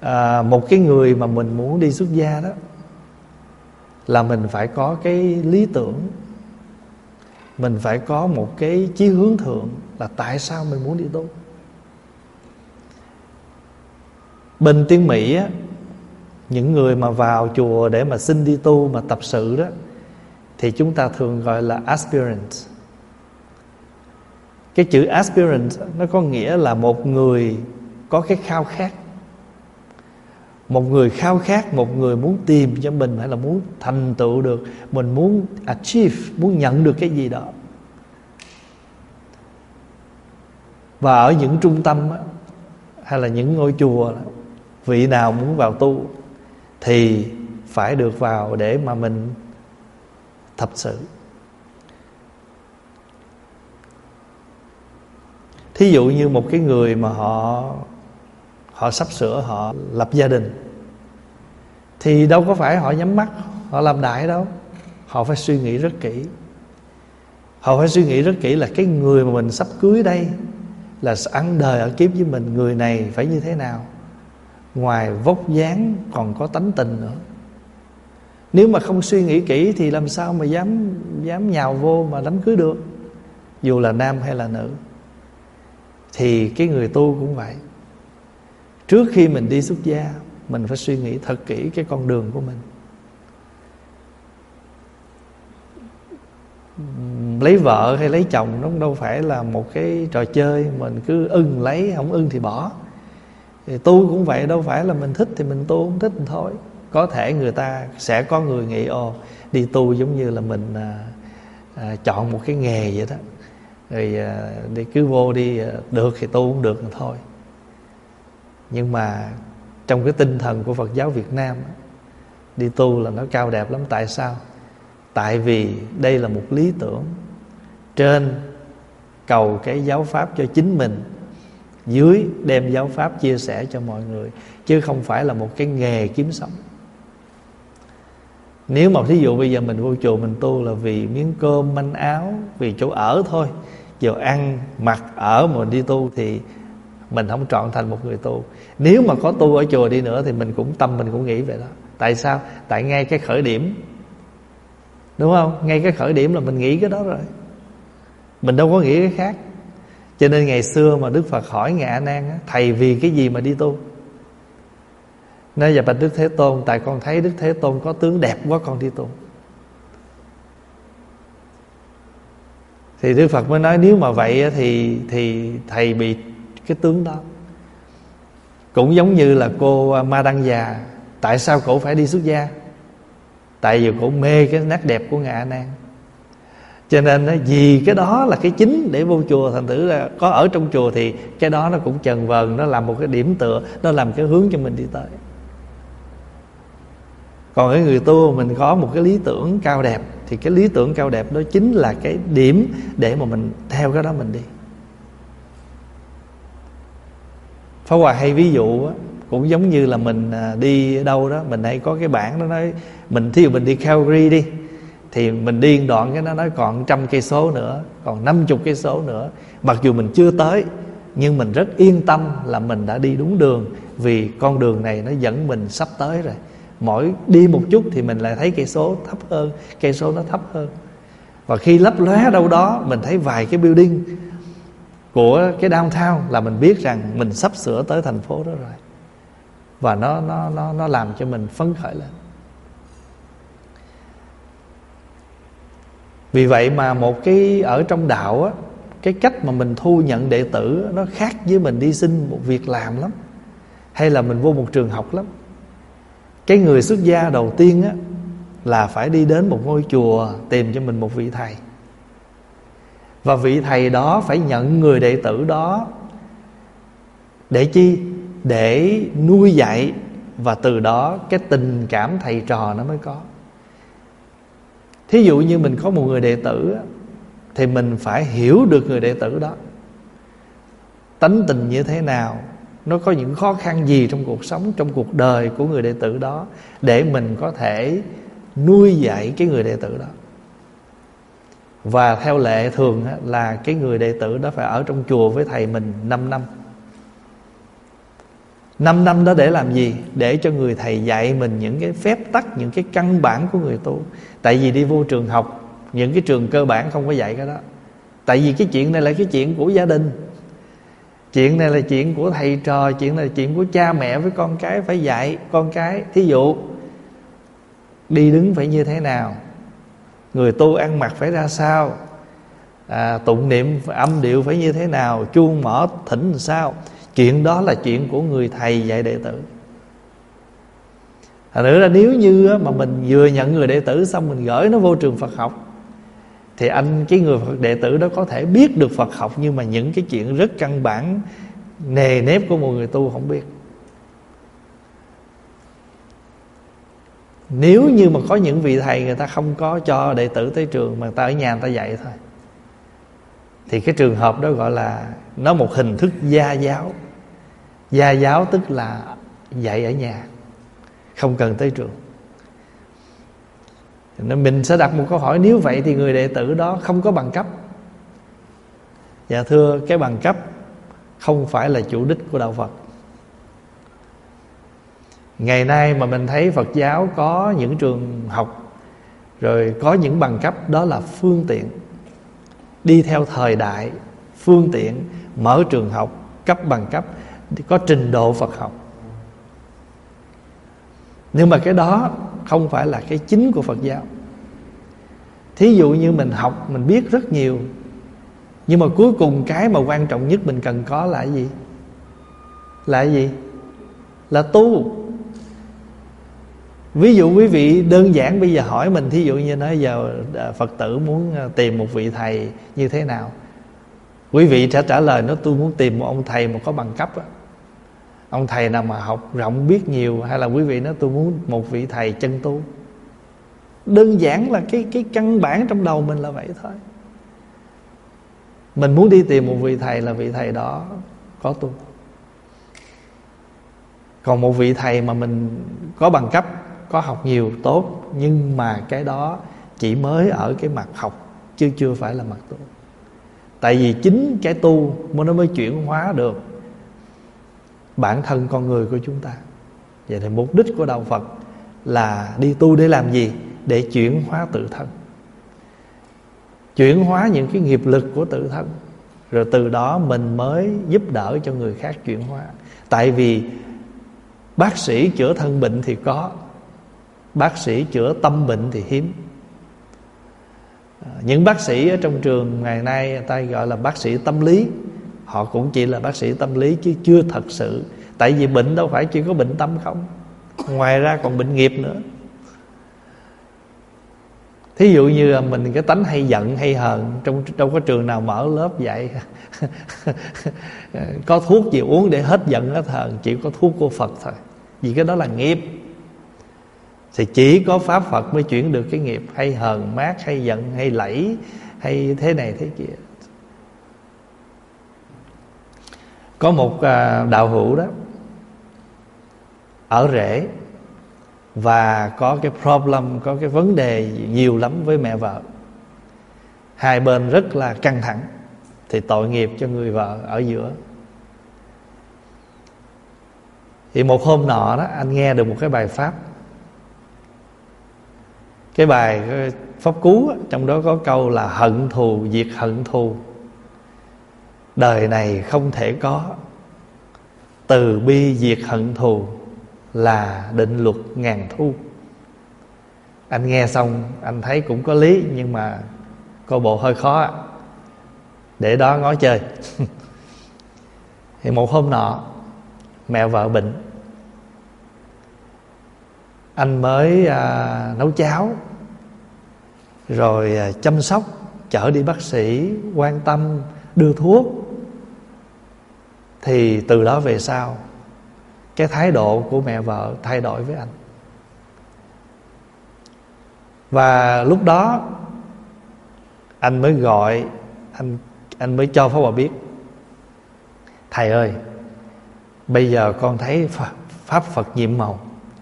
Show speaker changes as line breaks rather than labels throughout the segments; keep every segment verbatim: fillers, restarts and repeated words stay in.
à, một cái người mà mình muốn đi xuất gia đó là mình phải có cái lý tưởng, mình phải có một cái chí hướng thượng là tại sao mình muốn đi tu. Bên tiếng Mỹ á, những người mà vào chùa để mà xin đi tu mà tập sự đó thì chúng ta thường gọi là aspirant. Cái chữ aspirant nó có nghĩa là một người có cái khao khát, một người khao khát, một người muốn tìm cho mình, hay là muốn thành tựu được, mình muốn achieve, muốn nhận được cái gì đó. Và ở những trung tâm á, hay là những ngôi chùa đó, vị nào muốn vào tu thì phải được vào để mà mình tập sự. Thí dụ như một cái người mà họ Họ sắp sửa họ lập gia đình thì đâu có phải họ nhắm mắt họ làm đại đâu. Họ phải suy nghĩ rất kỹ. Họ phải suy nghĩ rất kỹ là cái người mà mình sắp cưới đây là ăn đời ở kiếp với mình, người này phải như thế nào. Ngoài vóc dáng còn có tánh tình nữa. Nếu mà không suy nghĩ kỹ thì làm sao mà dám dám nhào vô mà đám cưới được, dù là nam hay là nữ. Thì cái người tu cũng vậy. Trước khi mình đi xuất gia, mình phải suy nghĩ thật kỹ cái con đường của mình. Lấy vợ hay lấy chồng nó đâu phải là một cái trò chơi mình cứ ưng lấy, không ưng thì bỏ. Thì tu cũng vậy, đâu phải là mình thích thì mình tu, không thích thì thôi. Có thể người ta sẽ có người nghĩ ồ, đi tu giống như là mình à, à, chọn một cái nghề vậy đó. Rồi à, đi cứ vô đi, à, được thì tu, không được thì thôi. Nhưng mà trong cái tinh thần của Phật giáo Việt Nam, đi tu là nó cao đẹp lắm. Tại sao? Tại vì đây là một lý tưởng, trên cầu cái giáo pháp cho chính mình, dưới đem giáo pháp chia sẻ cho mọi người, chứ không phải là một cái nghề kiếm sống. Nếu mà thí dụ bây giờ mình vô chùa mình tu là vì miếng cơm manh áo, vì chỗ ở thôi, giờ ăn mặc ở mà đi tu thì mình không trọn thành một người tu. Nếu mà có tu ở chùa đi nữa thì mình cũng tâm mình cũng nghĩ vậy đó. Tại sao? Tại ngay cái khởi điểm, đúng không? Ngay cái khởi điểm là mình nghĩ cái đó rồi, mình đâu có nghĩ cái khác. Cho nên ngày xưa mà Đức Phật hỏi Ngài A Nan á, thầy vì cái gì mà đi tu? Nói: dạ bạch Đức Thế Tôn, tại con thấy Đức Thế Tôn có tướng đẹp quá con đi tu. Thì Đức Phật mới nói nếu mà vậy thì thì thầy bị cái tướng đó. Cũng giống như là cô Ma Đăng Già, tại sao cổ phải đi xuất gia? Tại vì cổ mê cái nét đẹp của Ngài A Nan. Cho nên vì cái đó là cái chính để vô chùa. Thành thử là có ở trong chùa thì cái đó nó cũng chần vờn, nó làm một cái điểm tựa, nó làm cái hướng cho mình đi tới. Còn cái người tu mình có một cái lý tưởng cao đẹp, thì cái lý tưởng cao đẹp đó chính là cái điểm để mà mình theo cái đó mình đi. Pháp Hòa hay ví dụ á, cũng giống như là mình đi đâu đó, mình hay có cái bảng nó nói, mình thí dụ mình đi Calgary đi, thì mình đi đoạn cái nó nói còn trăm cây số nữa, còn năm chục cây số nữa. Mặc dù mình chưa tới, nhưng mình rất yên tâm là mình đã đi đúng đường, vì con đường này nó dẫn mình sắp tới rồi. Mỗi đi một chút thì mình lại thấy cây số thấp hơn, cây số nó thấp hơn. Và khi lấp lóe đâu đó mình thấy vài cái building của cái downtown là mình biết rằng mình sắp sửa tới thành phố đó rồi. Và nó nó nó nó làm cho mình phấn khởi lên. Vì vậy mà một cái ở trong đạo á, cái cách mà mình thu nhận đệ tử nó khác với mình đi xin một việc làm lắm, hay là mình vô một trường học lắm. Cái người xuất gia đầu tiên á là phải đi đến một ngôi chùa tìm cho mình một vị thầy. Và vị thầy đó phải nhận người đệ tử đó để chi? Để nuôi dạy, và từ đó cái tình cảm thầy trò nó mới có. Thí dụ như mình có một người đệ tử thì mình phải hiểu được người đệ tử đó tánh tình như thế nào, nó có những khó khăn gì trong cuộc sống, trong cuộc đời của người đệ tử đó, để mình có thể nuôi dạy cái người đệ tử đó. Và theo lệ thường là cái người đệ tử đó phải ở trong chùa với thầy mình năm năm. Năm năm đó để làm gì? Để cho người thầy dạy mình những cái phép tắc, những cái căn bản của người tu. Tại vì đi vô trường học, những cái trường cơ bản không có dạy cái đó. Tại vì cái chuyện này là cái chuyện của gia đình, chuyện này là chuyện của thầy trò, chuyện này là chuyện của cha mẹ với con cái. Phải dạy con cái. Thí dụ đi đứng phải như thế nào, người tu ăn mặc phải ra sao, à, tụng niệm âm điệu phải như thế nào, chuông mỏ thỉnh làm sao. Chuyện đó là chuyện của người thầy dạy đệ tử. Thành nữa là nếu như mà mình vừa nhận người đệ tử xong mình gửi nó vô trường Phật học, thì anh cái người Phật đệ tử đó có thể biết được Phật học, nhưng mà những cái chuyện rất căn bản nề nếp của một người tu không biết. Nếu như mà có những vị thầy người ta không có cho đệ tử tới trường, mà người ta ở nhà người ta dạy thôi, thì cái trường hợp đó gọi là nó một hình thức gia giáo. Gia giáo tức là dạy ở nhà, không cần tới trường. Nên mình sẽ đặt một câu hỏi, nếu vậy thì người đệ tử đó không có bằng cấp. Dạ thưa, cái bằng cấp không phải là chủ đích của đạo Phật. Ngày nay mà mình thấy Phật giáo có những trường học, rồi có những bằng cấp, đó là phương tiện. Đi theo thời đại, phương tiện, mở trường học, cấp bằng cấp, có trình độ Phật học. Nhưng mà cái đó không phải là cái chính của Phật giáo. Thí dụ như mình học, mình biết rất nhiều, nhưng mà cuối cùng cái mà quan trọng nhất mình cần có là cái gì? Là cái gì? Là tu. Ví dụ quý vị đơn giản bây giờ hỏi mình, thí dụ như nói giờ Phật tử muốn tìm một vị thầy như thế nào, quý vị sẽ trả lời nó, tôi muốn tìm một ông thầy mà có bằng cấp á. Ông thầy nào mà học rộng biết nhiều. Hay là quý vị nói tôi muốn một vị thầy chân tu. Đơn giản là cái, cái căn bản trong đầu mình là vậy thôi. Mình muốn đi tìm một vị thầy là vị thầy đó có tu. Còn một vị thầy mà mình có bằng cấp, có học nhiều tốt, nhưng mà cái đó chỉ mới ở cái mặt học, chứ chưa phải là mặt tu. Tại vì chính cái tu mới nó mới chuyển hóa được bản thân con người của chúng ta. Vậy thì mục đích của đạo Phật là đi tu để làm gì? Để chuyển hóa tự thân, chuyển hóa những cái nghiệp lực của tự thân, rồi từ đó mình mới giúp đỡ cho người khác chuyển hóa. Tại vì bác sĩ chữa thân bệnh thì có, bác sĩ chữa tâm bệnh thì hiếm. Những bác sĩ ở trong trường ngày nay người ta gọi là bác sĩ tâm lý, họ cũng chỉ là bác sĩ tâm lý chứ chưa thật sự. Tại vì bệnh đâu phải chỉ có bệnh tâm không, ngoài ra còn bệnh nghiệp nữa. Thí dụ như mình cái tánh hay giận hay hờn, trong đâu có trường nào mở lớp dạy có thuốc gì uống để hết giận hết hờn. Chỉ có thuốc của Phật thôi, vì cái đó là nghiệp. Thì chỉ có Pháp Phật mới chuyển được cái nghiệp hay hờn mát, hay giận, hay lẫy, hay thế này thế kia. Có một đạo hữu đó ở rể, và có cái problem, có cái vấn đề nhiều lắm với mẹ vợ. Hai bên rất là căng thẳng. Thì tội nghiệp cho người vợ ở giữa. Thì một hôm nọ đó, anh nghe được một cái bài pháp. Cái bài pháp cú đó, trong đó có câu là hận thù diệt hận thù, đời này không thể có, từ bi diệt hận thù là định luật ngàn thu. Anh nghe xong anh thấy cũng có lý, nhưng mà coi bộ hơi khó, để đó ngó chơi. Thì một hôm nọ mẹ vợ bệnh, anh mới à, nấu cháo, rồi à, chăm sóc, chở đi bác sĩ, quan tâm, đưa thuốc. Thì từ đó về sau, cái thái độ của mẹ vợ thay đổi với anh. Và lúc đó anh mới gọi, Anh anh mới cho Pháp Hòa biết: thầy ơi, bây giờ con thấy Pháp Phật nhiệm màu,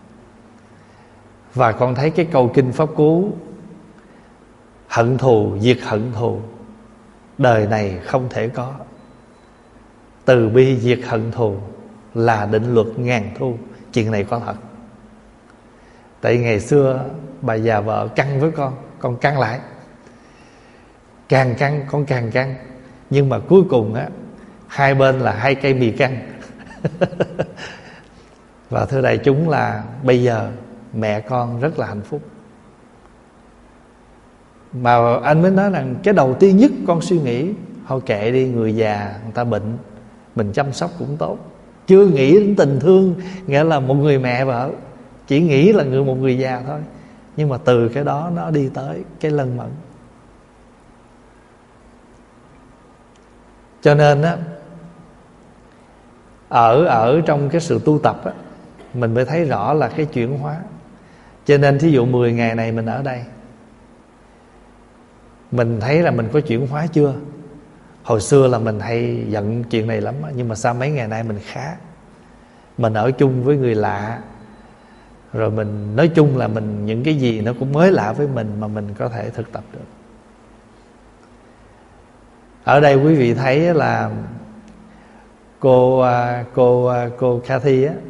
và con thấy cái câu kinh Pháp Cú hận thù diệt hận thù, đời này không thể có, từ bi diệt hận thù là định luật ngàn thu. Chuyện này có thật. Tại ngày xưa bà già vợ căng với con, con căng lại, càng căng con càng căng. Nhưng mà cuối cùng á, hai bên là hai cây mì căng. Và thưa đại chúng là bây giờ mẹ con rất là hạnh phúc. Mà anh mới nói rằng cái đầu tiên nhất con suy nghĩ, thôi kệ đi, người già người ta bệnh, mình chăm sóc cũng tốt. Chưa nghĩ đến tình thương, nghĩa là một người mẹ vợ, chỉ nghĩ là người một người già thôi. Nhưng mà từ cái đó nó đi tới cái lân mẫn. Cho nên á, ở ở trong cái sự tu tập á, mình mới thấy rõ là cái chuyển hóa. Cho nên thí dụ mười ngày này mình ở đây, mình thấy là mình có chuyển hóa chưa? Hồi xưa là mình hay giận chuyện này lắm, nhưng mà sau mấy ngày nay mình khá. Mình ở chung với người lạ, rồi mình nói chung là mình những cái gì nó cũng mới lạ với mình mà mình có thể thực tập được. Ở đây quý vị thấy là cô cô cô Cathy á,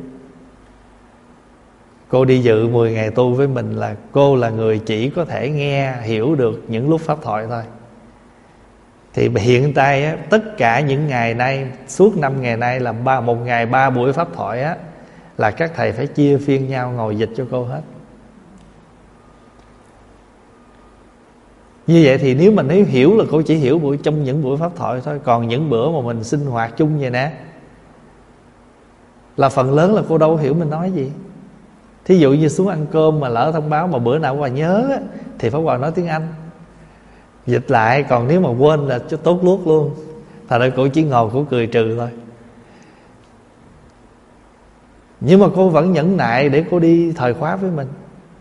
cô đi dự mười ngày tu với mình là cô là người chỉ có thể nghe hiểu được những lúc pháp thoại thôi. Thì hiện tại á, tất cả những ngày nay, suốt năm ngày nay là ba một ngày ba buổi pháp thoại á, là các thầy phải chia phiên nhau ngồi dịch cho cô hết. Như vậy thì nếu mình nếu hiểu là cô chỉ hiểu buổi trong những buổi pháp thoại thôi. Còn những bữa mà mình sinh hoạt chung vậy nè, là phần lớn là cô đâu hiểu mình nói gì. Thí dụ như xuống ăn cơm mà lỡ thông báo mà bữa nào Hòa nhớ á, thì Pháp Hòa nói tiếng Anh dịch lại. Còn nếu mà quên là cho tốt luốt luôn. Thật ra cô chỉ ngồi cô cười trừ thôi. Nhưng mà cô vẫn nhẫn nại để cô đi thời khóa với mình.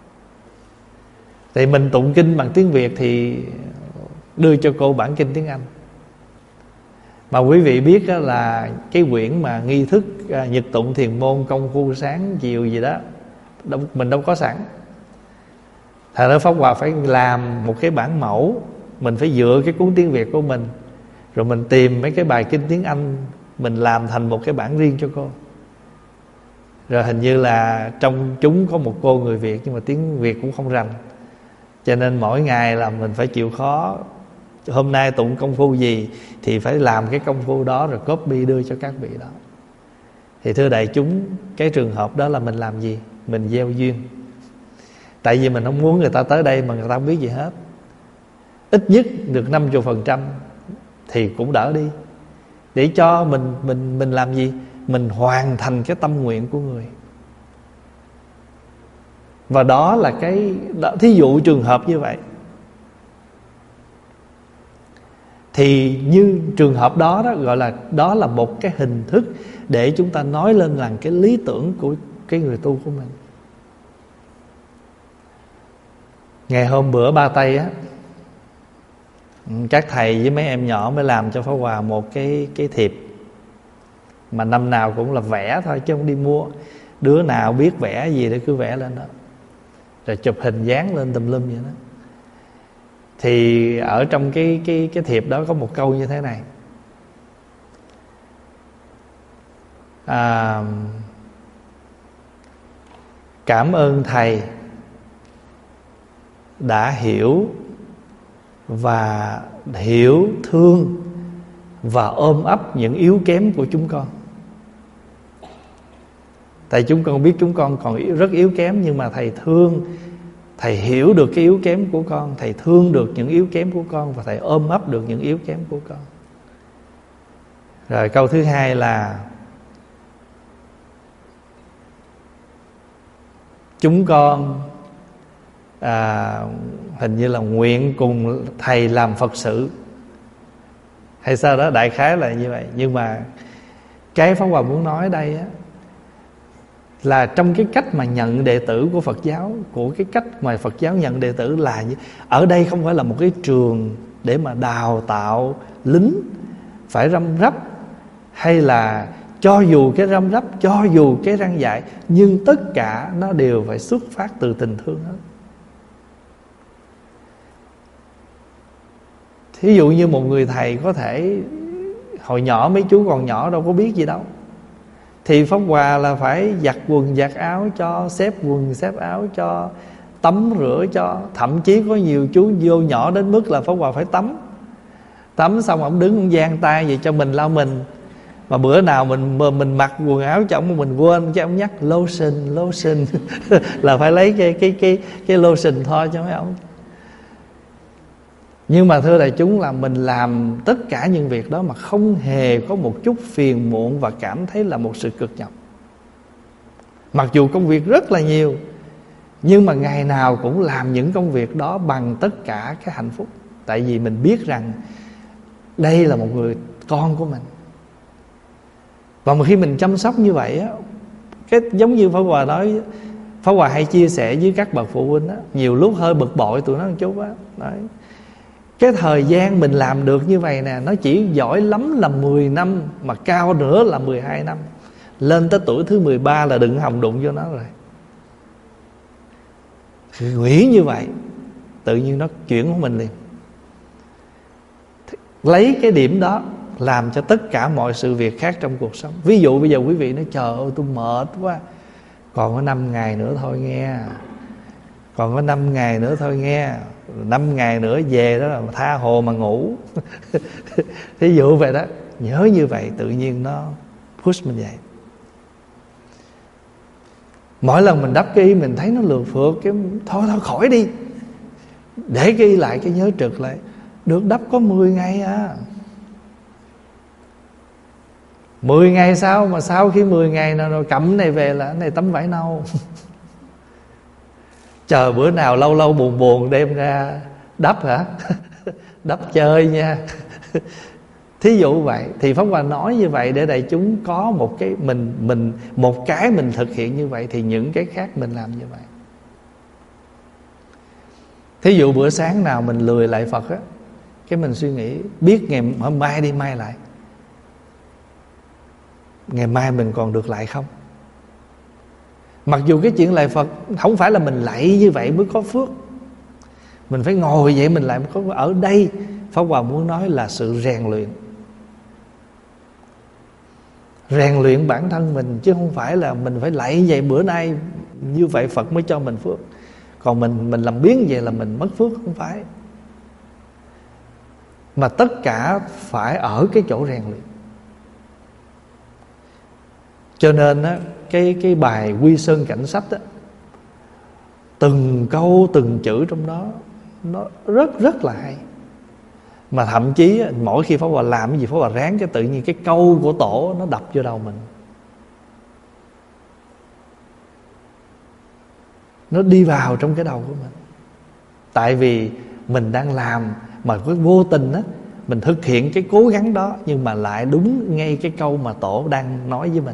Thì mình tụng kinh bằng tiếng Việt thì đưa cho cô bản kinh tiếng Anh. Mà quý vị biết là cái quyển mà nghi thức nhật tụng thiền môn công phu sáng chiều gì đó, mình đâu có sẵn. Thật ra Pháp Hòa phải làm một cái bản mẫu. Mình phải dựa cái cuốn tiếng Việt của mình, rồi mình tìm mấy cái bài kinh tiếng Anh, mình làm thành một cái bản riêng cho cô. Rồi hình như là trong chúng có một cô người Việt, nhưng mà tiếng Việt cũng không rành. Cho nên mỗi ngày là mình phải chịu khó. Hôm nay tụng công phu gì thì phải làm cái công phu đó, rồi copy đưa cho các vị đó. Thì thưa đại chúng, cái trường hợp đó là mình làm gì? Mình gieo duyên. Tại vì mình không muốn người ta tới đây mà người ta không biết gì hết. Ít nhất được năm mươi phần trăm thì cũng đỡ đi. Để cho mình mình mình làm gì? Mình hoàn thành cái tâm nguyện của người. Và đó là cái đó, thí dụ trường hợp như vậy, thì như trường hợp đó, đó gọi là đó là một cái hình thức để chúng ta nói lên là cái lý tưởng của cái người tu của mình. Ngày hôm bữa Ba Tây á, các thầy với mấy em nhỏ mới làm cho Pháp Hòa một cái cái thiệp mà năm nào cũng là vẽ thôi chứ không đi mua. Đứa nào biết vẽ gì để cứ vẽ lên đó, rồi chụp hình dán lên tùm lum vậy đó. Thì ở trong cái cái cái thiệp đó có một câu như thế này: à, cảm ơn thầy đã hiểu và hiểu thương và ôm ấp những yếu kém của chúng con. Tại chúng con biết chúng con còn rất yếu kém, nhưng mà thầy thương, thầy hiểu được cái yếu kém của con, thầy thương được những yếu kém của con, và thầy ôm ấp được những yếu kém của con. Rồi câu thứ hai là chúng con à, hình như là nguyện cùng thầy làm Phật sự hay sao đó, đại khái là như vậy. Nhưng mà cái Pháp Hòa muốn nói đây á, là trong cái cách mà nhận đệ tử của Phật giáo, của cái cách mà Phật giáo nhận đệ tử là như, ở đây không phải là một cái trường để mà đào tạo lính phải răm rắp, hay là cho dù cái răm rắp, cho dù cái răng dạy, nhưng tất cả nó đều phải xuất phát từ tình thương hết. Thí dụ như một người thầy có thể hồi nhỏ, mấy chú còn nhỏ đâu có biết gì đâu, thì Pháp Hòa là phải giặt quần giặt áo cho, xếp quần xếp áo cho, tắm rửa cho. Thậm chí có nhiều chú vô nhỏ đến mức là Pháp Hòa phải tắm. Tắm xong ông đứng ông giang tay vậy cho mình lau mình. Mà bữa nào mình mình mặc quần áo cho ông, mình quên cái ông nhắc lotion lotion là phải lấy cái cái cái cái lotion thôi cho mấy ông. Nhưng mà thưa đại chúng, là mình làm tất cả những việc đó mà không hề có một chút phiền muộn và cảm thấy là một sự cực nhọc. Mặc dù công việc rất là nhiều, nhưng mà ngày nào cũng làm những công việc đó bằng tất cả cái hạnh phúc. Tại vì mình biết rằng đây là một người con của mình. Và mà khi mình chăm sóc như vậy á, cái giống như Pháp Hòa nói, Pháp Hòa hay chia sẻ với các bậc phụ huynh á, nhiều lúc hơi bực bội tụi nó một chút á. Đấy, cái thời gian mình làm được như vậy nè, nó chỉ giỏi lắm là mười năm, mà cao nữa là mười hai năm. Lên tới tuổi thứ mười ba là đừng hòng đụng vô nó rồi. Nghĩ như vậy, tự nhiên nó chuyển của mình liền. Lấy cái điểm đó làm cho tất cả mọi sự việc khác trong cuộc sống. Ví dụ bây giờ quý vị nói trời ơi tôi mệt quá, còn có năm ngày nữa thôi nghe, còn có năm ngày nữa thôi nghe, năm ngày nữa về đó là tha hồ mà ngủ. Thí dụ vậy đó, nhớ như vậy tự nhiên nó push mình dậy. Mỗi lần mình đắp cái y mình thấy nó lượt phượt, cái thôi thôi khỏi đi, để cái y lại cái nhớ trực lại. Được đắp có mười ngày à, mười ngày sau mà sau khi mười ngày nào rồi cầm này về là cái này tấm vải nâu. Chờ bữa nào lâu lâu buồn buồn đem ra đắp hả? Đắp chơi nha. Thí dụ vậy. Thì Pháp Hòa nói như vậy để đại chúng có một cái mình mình một cái mình thực hiện như vậy, thì những cái khác mình làm như vậy. Thí dụ bữa sáng nào mình lười lại Phật á, cái mình suy nghĩ biết ngày hôm mai đi mai lại, ngày mai mình còn được lại không? Mặc dù cái chuyện lạy Phật không phải là mình lạy như vậy mới có phước, mình phải ngồi vậy mình lại mới có. Ở đây Pháp Hòa muốn nói là sự rèn luyện, rèn luyện bản thân mình, chứ không phải là mình phải lạy vậy bữa nay như vậy Phật mới cho mình phước, còn mình mình làm biến vậy là mình mất phước. Không phải, mà tất cả phải ở cái chỗ rèn luyện. Cho nên á, cái cái bài Quy Sơn Cảnh Sách á, từng câu từng chữ trong đó nó rất rất là hay. Mà thậm chí á, mỗi khi Pháp Hòa làm cái gì Pháp Hòa ráng cái tự nhiên cái câu của tổ nó đập vô đầu mình, nó đi vào trong cái đầu của mình. Tại vì mình đang làm mà cái vô tình á, mình thực hiện cái cố gắng đó, nhưng mà lại đúng ngay cái câu mà tổ đang nói với mình.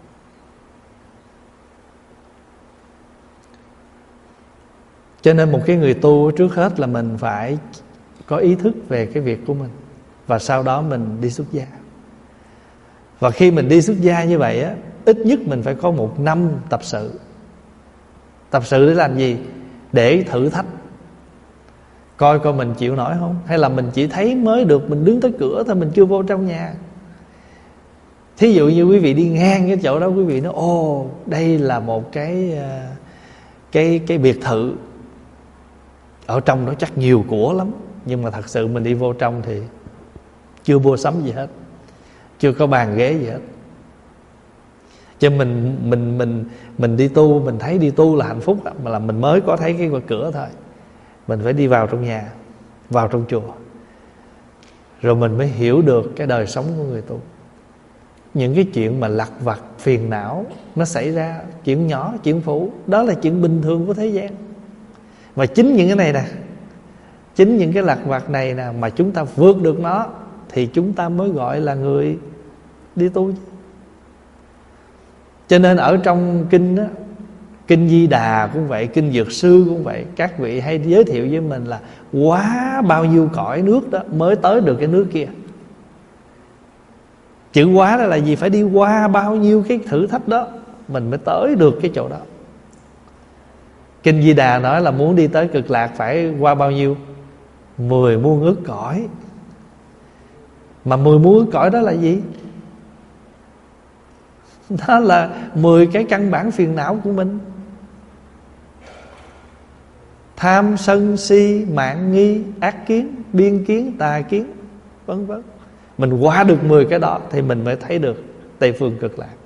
Cho nên một cái người tu trước hết là mình phải có ý thức về cái việc của mình, và sau đó mình đi xuất gia. Và khi mình đi xuất gia như vậy á, ít nhất mình phải có một năm tập sự. Tập sự để làm gì? Để thử thách, coi coi mình chịu nổi không, hay là mình chỉ thấy mới được mình đứng tới cửa thôi, mình chưa vô trong nhà. Thí dụ như quý vị đi ngang cái chỗ đó, quý vị nói ồ đây là một cái cái cái biệt thự, ở trong đó chắc nhiều của lắm, nhưng mà thật sự mình đi vô trong thì chưa mua sắm gì hết, chưa có bàn ghế gì hết. Cho mình mình mình mình đi tu, mình thấy đi tu là hạnh phúc, mà là mình mới có thấy cái cửa thôi. Mình phải đi vào trong nhà, vào trong chùa, rồi mình mới hiểu được cái đời sống của người tu. Những cái chuyện mà lặt vặt phiền não nó xảy ra, chuyện nhỏ, chuyện phụ, đó là chuyện bình thường của thế gian. Và chính những cái này nè, chính những cái lặt vặt này nè mà chúng ta vượt được nó, thì chúng ta mới gọi là người đi tu. Cho nên ở trong kinh đó, Kinh Di Đà cũng vậy, Kinh Dược Sư cũng vậy, các vị hay giới thiệu với mình là quá bao nhiêu cõi nước đó mới tới được cái nước kia. Chữ quá đó là gì? Phải đi qua bao nhiêu cái thử thách đó mình mới tới được cái chỗ đó. Kinh Di Đà nói là muốn đi tới cực lạc phải qua bao nhiêu? Mười muôn ức cõi. Mà mười muôn ức cõi đó là gì? Đó là mười cái căn bản phiền não của mình: tham, sân, si, mạn, nghi, ác kiến, biên kiến, tà kiến, vân vân. Mình qua được mười cái đó thì mình mới thấy được Tây phương cực lạc.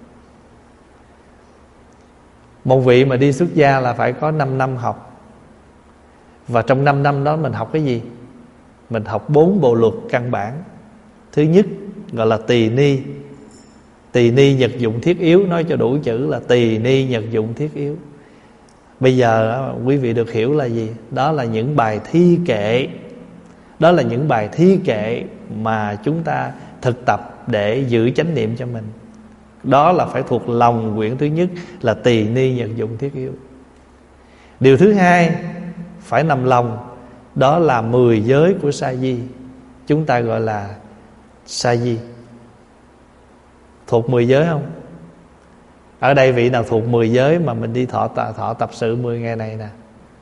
Một vị mà đi xuất gia là phải có năm năm học. Và trong năm năm đó mình học cái gì? Mình học bốn bộ luật căn bản. Thứ nhất gọi là tỳ ni. Tỳ ni nhật dụng thiết yếu, nói cho đủ chữ là tỳ ni nhật dụng thiết yếu. Bây giờ quý vị được hiểu là gì? Đó là những bài thi kệ. Đó là những bài thi kệ mà chúng ta thực tập để giữ chánh niệm cho mình. Đó là phải thuộc lòng quyển thứ nhất là tỳ ni nhật dụng thiết yếu. Điều thứ hai phải nằm lòng, đó là mười giới của sa di. Chúng ta gọi là sa di. Thuộc mười giới không? Ở đây vị nào thuộc mười giới mà mình đi thọ, thọ tập sự mười ngày này nè?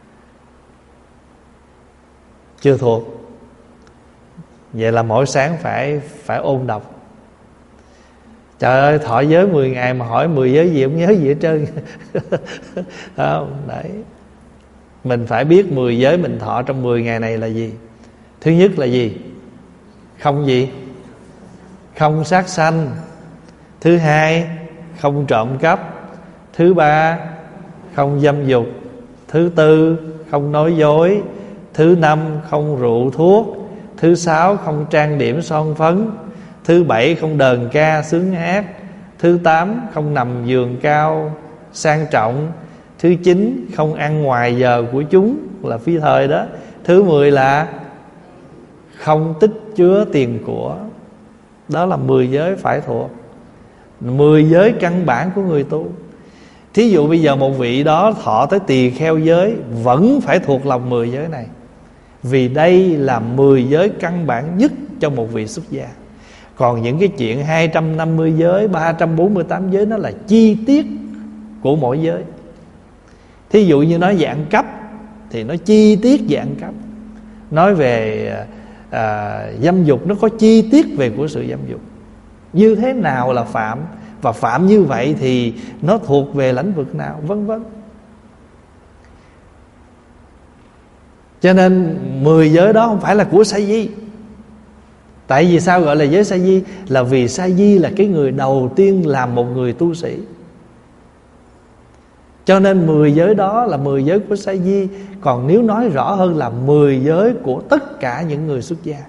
Chưa thuộc. Vậy là mỗi sáng phải phải ôn đọc. Trời ơi, thọ giới mười ngày mà hỏi mười giới gì không nhớ gì hết trơn. Không, đấy. Mình phải biết mười giới mình thọ trong mười ngày này là gì. Thứ nhất là gì? Không gì? Không sát sanh. Thứ hai, không trộm cắp. Thứ ba, không dâm dục. Thứ tư, không nói dối. Thứ năm, không rượu thuốc. Thứ sáu, không trang điểm son phấn. Thứ bảy, không đờn ca sướng hát. Thứ tám, không nằm giường cao sang trọng. Thứ chín, không ăn ngoài giờ của chúng, là phi thời đó. Thứ mười là không tích chứa tiền của. Đó là mười giới phải thuộc. Mười giới căn bản của người tu. Thí dụ bây giờ một vị đó thọ tới tỳ kheo giới, vẫn phải thuộc lòng mười giới này. Vì đây là mười giới căn bản nhất cho một vị xuất gia. Còn những cái chuyện hai trăm năm mươi giới, ba trăm bốn mươi tám giới, nó là chi tiết của mỗi giới. Thí dụ như nói về ăn cắp thì nó chi tiết về ăn cắp. Nói về à, dâm dục, nó có chi tiết về của sự dâm dục. Như thế nào là phạm, và phạm như vậy thì nó thuộc về lĩnh vực nào, vân vân. Cho nên mười giới đó không phải là của sa di. Tại vì sao gọi là giới sa di? Là vì sa di là cái người đầu tiên làm một người tu sĩ. Cho nên mười giới đó là mười giới của sa di. Còn nếu nói rõ hơn là mười giới của tất cả những người xuất gia.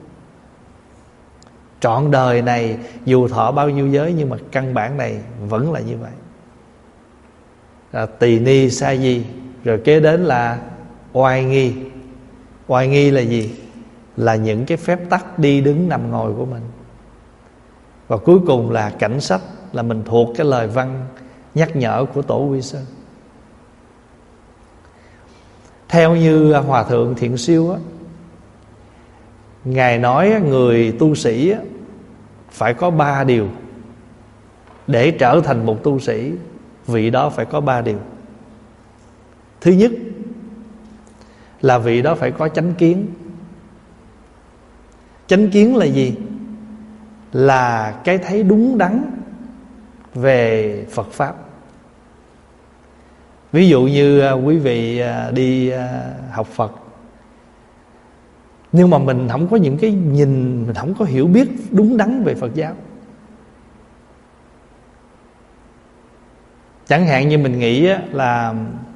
Trọn đời này dù thọ bao nhiêu giới, nhưng mà căn bản này vẫn là như vậy. Là tỳ ni sa di. Rồi kế đến là oai nghi. Oai nghi là gì? Là những cái phép tắc đi đứng nằm ngồi của mình. Và cuối cùng là cảnh sách, là mình thuộc cái lời văn nhắc nhở của Tổ Quy Sơn. Theo như Hòa Thượng Thiện Siêu á, Ngài nói người tu sĩ á, phải có ba điều. Để trở thành một tu sĩ, vị đó phải có ba điều. Thứ nhất là vị đó phải có chánh kiến. Chánh kiến là gì? Là cái thấy đúng đắn về Phật Pháp. Ví dụ như quý vị đi học Phật, nhưng mà mình không có những cái nhìn, mình không có hiểu biết đúng đắn về Phật giáo. Chẳng hạn như mình nghĩ là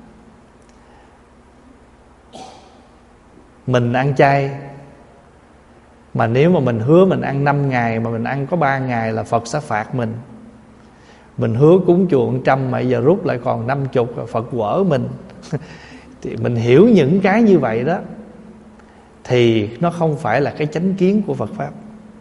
mình ăn chay, mà nếu mà mình hứa mình ăn năm ngày mà mình ăn có ba ngày là Phật sẽ phạt mình. Mình hứa cúng chùa một trăm mà giờ rút lại còn năm chục, Phật quở mình. Thì mình hiểu những cái như vậy đó, thì nó không phải là cái chánh kiến của Phật Pháp.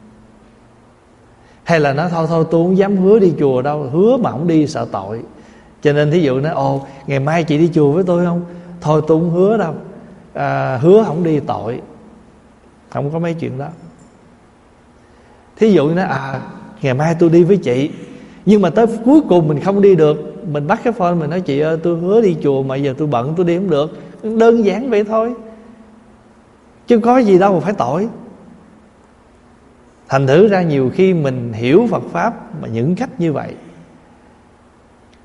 Hay là nó thôi thôi tôi không dám hứa đi chùa đâu, hứa mà không đi sợ tội. Cho nên thí dụ nói ồ ngày mai chị đi chùa với tôi không? Thôi tôi không hứa đâu, à, hứa không đi tội. Không có mấy chuyện đó. Thí dụ như nói à ngày mai tôi đi với chị, nhưng mà tới cuối cùng mình không đi được, mình bắt cái phone mình nói chị ơi tôi hứa đi chùa mà giờ tôi bận tôi đi không được. Đơn giản vậy thôi, chứ có gì đâu mà phải tội. Thành thử ra nhiều khi mình hiểu Phật Pháp mà những cách như vậy,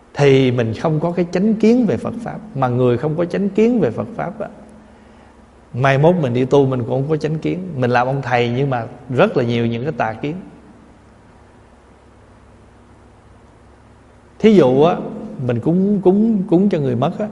thì mình không có cái chánh kiến về Phật Pháp. Mà người không có chánh kiến về Phật Pháp á, mai mốt mình đi tu mình cũng không có chánh kiến. Mình làm ông thầy nhưng mà rất là nhiều những cái tà kiến. Thí dụ á, mình cúng cúng cúng cho người mất á,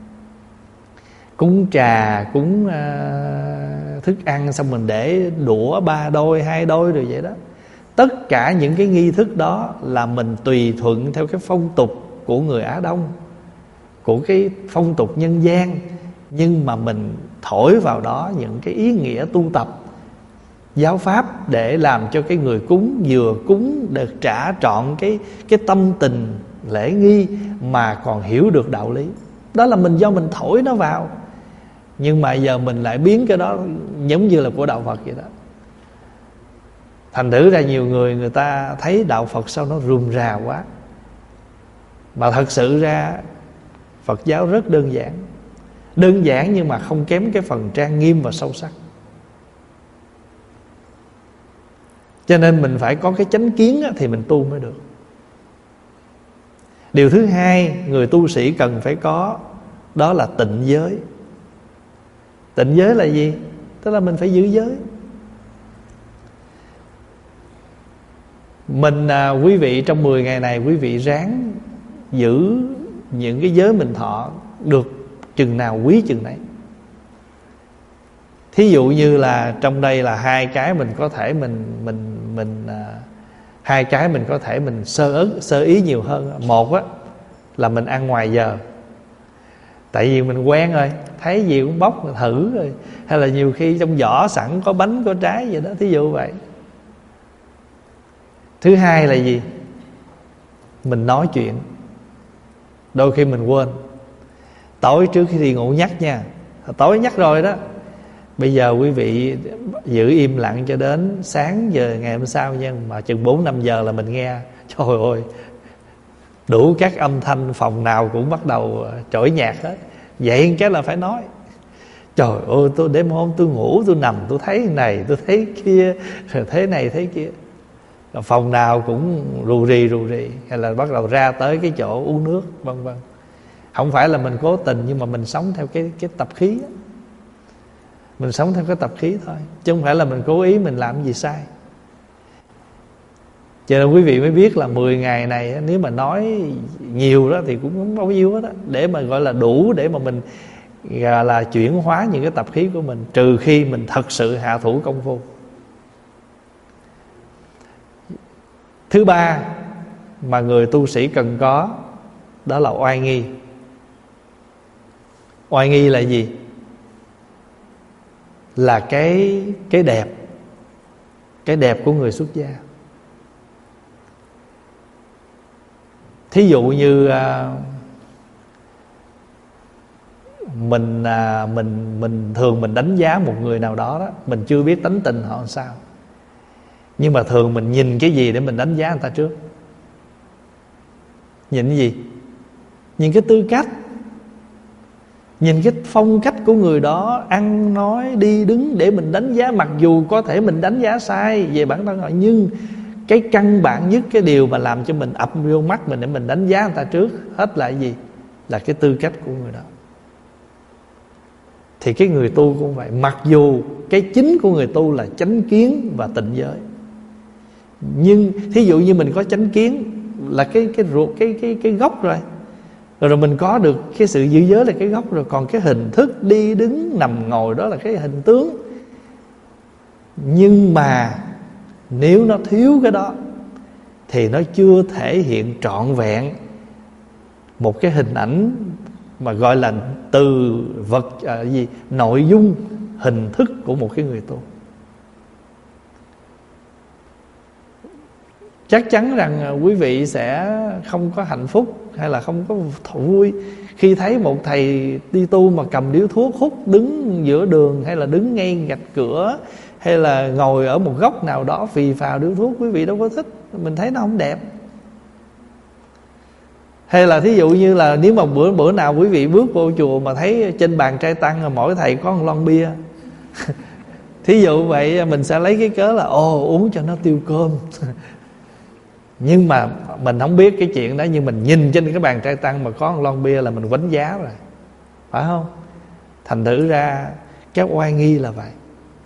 cúng trà, cúng uh, thức ăn, xong mình để đũa ba đôi, hai đôi rồi vậy đó. Tất cả những cái nghi thức đó là mình tùy thuận theo cái phong tục của người Á Đông, của cái phong tục nhân gian. Nhưng mà mình thổi vào đó những cái ý nghĩa tu tập giáo pháp, để làm cho cái người cúng vừa cúng được trả trọn cái, cái tâm tình lễ nghi, mà còn hiểu được đạo lý. Đó là mình do mình thổi nó vào. Nhưng mà giờ mình lại biến cái đó giống như là của đạo Phật vậy đó. Thành thử ra nhiều người người ta thấy đạo Phật sao nó rườm rà quá. Mà thật sự ra Phật giáo rất đơn giản. Đơn giản nhưng mà không kém cái phần trang nghiêm và sâu sắc. Cho nên mình phải có cái chánh kiến thì mình tu mới được. Điều thứ hai người tu sĩ cần phải có, đó là tịnh giới. Tịnh giới là gì? Tức là mình phải giữ giới. Mình à, quý vị trong mười ngày này quý vị ráng giữ những cái giới mình thọ được chừng nào quý chừng nấy. Thí dụ như là trong đây là hai cái mình có thể mình mình mình à, hai cái mình có thể mình sơ ớt sơ ý nhiều hơn. Một á là mình ăn ngoài giờ, tại vì mình quen rồi, thấy gì cũng bóc mình thử rồi. Hay là nhiều khi trong giỏ sẵn có bánh có trái vậy đó, thí dụ vậy. Thứ hai là gì? Mình nói chuyện. Đôi khi mình quên. Tối trước khi đi ngủ nhắc nha. Tối nhắc rồi đó. Bây giờ quý vị giữ im lặng cho đến sáng giờ ngày hôm sau nha. Mà chừng bốn năm giờ là mình nghe, trời ơi, đủ các âm thanh, phòng nào cũng bắt đầu trỗi nhạc hết. Vậy cái là phải nói. Trời ơi, tôi đêm hôm tôi ngủ, tôi nằm, tôi thấy này, tôi thấy kia, rồi thế này thế kia. Rồi phòng nào cũng rù rì rù rì. Hay là bắt đầu ra tới cái chỗ uống nước, vân vân. Không phải là mình cố tình, nhưng mà mình sống theo cái, cái tập khí đó. Mình sống theo cái tập khí thôi, chứ không phải là mình cố ý mình làm gì sai. Cho nên quý vị mới biết là mười ngày này nếu mà nói nhiều đó thì cũng không bao nhiêu hết đó. Để mà gọi là đủ để mà mình gọi là chuyển hóa những cái tập khí của mình. Trừ khi mình thật sự hạ thủ công phu. Thứ ba mà người tu sĩ cần có, đó là oai nghi. Oai nghi là gì? Là cái, cái đẹp. Cái đẹp của người xuất gia. Thí dụ như à, mình, à, mình, mình thường mình đánh giá một người nào đó, đó mình chưa biết tánh tình họ làm sao. Nhưng mà thường mình nhìn cái gì để mình đánh giá người ta trước? Nhìn cái gì? Nhìn cái tư cách, nhìn cái phong cách của người đó, ăn nói đi đứng, để mình đánh giá. Mặc dù có thể mình đánh giá sai về bản thân họ, nhưng cái căn bản nhất, cái điều mà làm cho mình ập vô mắt mình để mình đánh giá người ta trước hết là cái gì? Là cái tư cách của người đó. Thì cái người tu cũng vậy. Mặc dù cái chính của người tu là chánh kiến và tịnh giới, nhưng thí dụ như mình có chánh kiến là cái cái ruột cái cái cái gốc rồi. Rồi, rồi mình có được cái sự giữ giới là cái gốc rồi. Còn cái hình thức đi đứng nằm ngồi đó là cái hình tướng. Nhưng mà nếu nó thiếu cái đó thì nó chưa thể hiện trọn vẹn một cái hình ảnh mà gọi là từ vật à, gì nội dung hình thức của một cái người tu. Chắc chắn rằng quý vị sẽ không có hạnh phúc hay là không có vui khi thấy một thầy đi tu mà cầm điếu thuốc hút đứng giữa đường, hay là đứng ngay gạch cửa, hay là ngồi ở một góc nào đó phì phào điếu thuốc. Quý vị đâu có thích, mình thấy nó không đẹp. Hay là thí dụ như là nếu mà bữa bữa nào quý vị bước vô chùa mà thấy trên bàn trai tăng mỗi thầy có một lon bia thí dụ vậy, mình sẽ lấy cái cớ là ồ uống cho nó tiêu cơm. Nhưng mà mình không biết cái chuyện đó, nhưng mình nhìn trên cái bàn trai tăng mà có một lon bia là mình quánh giá rồi, phải không? Thành thử ra cái oai nghi là vậy.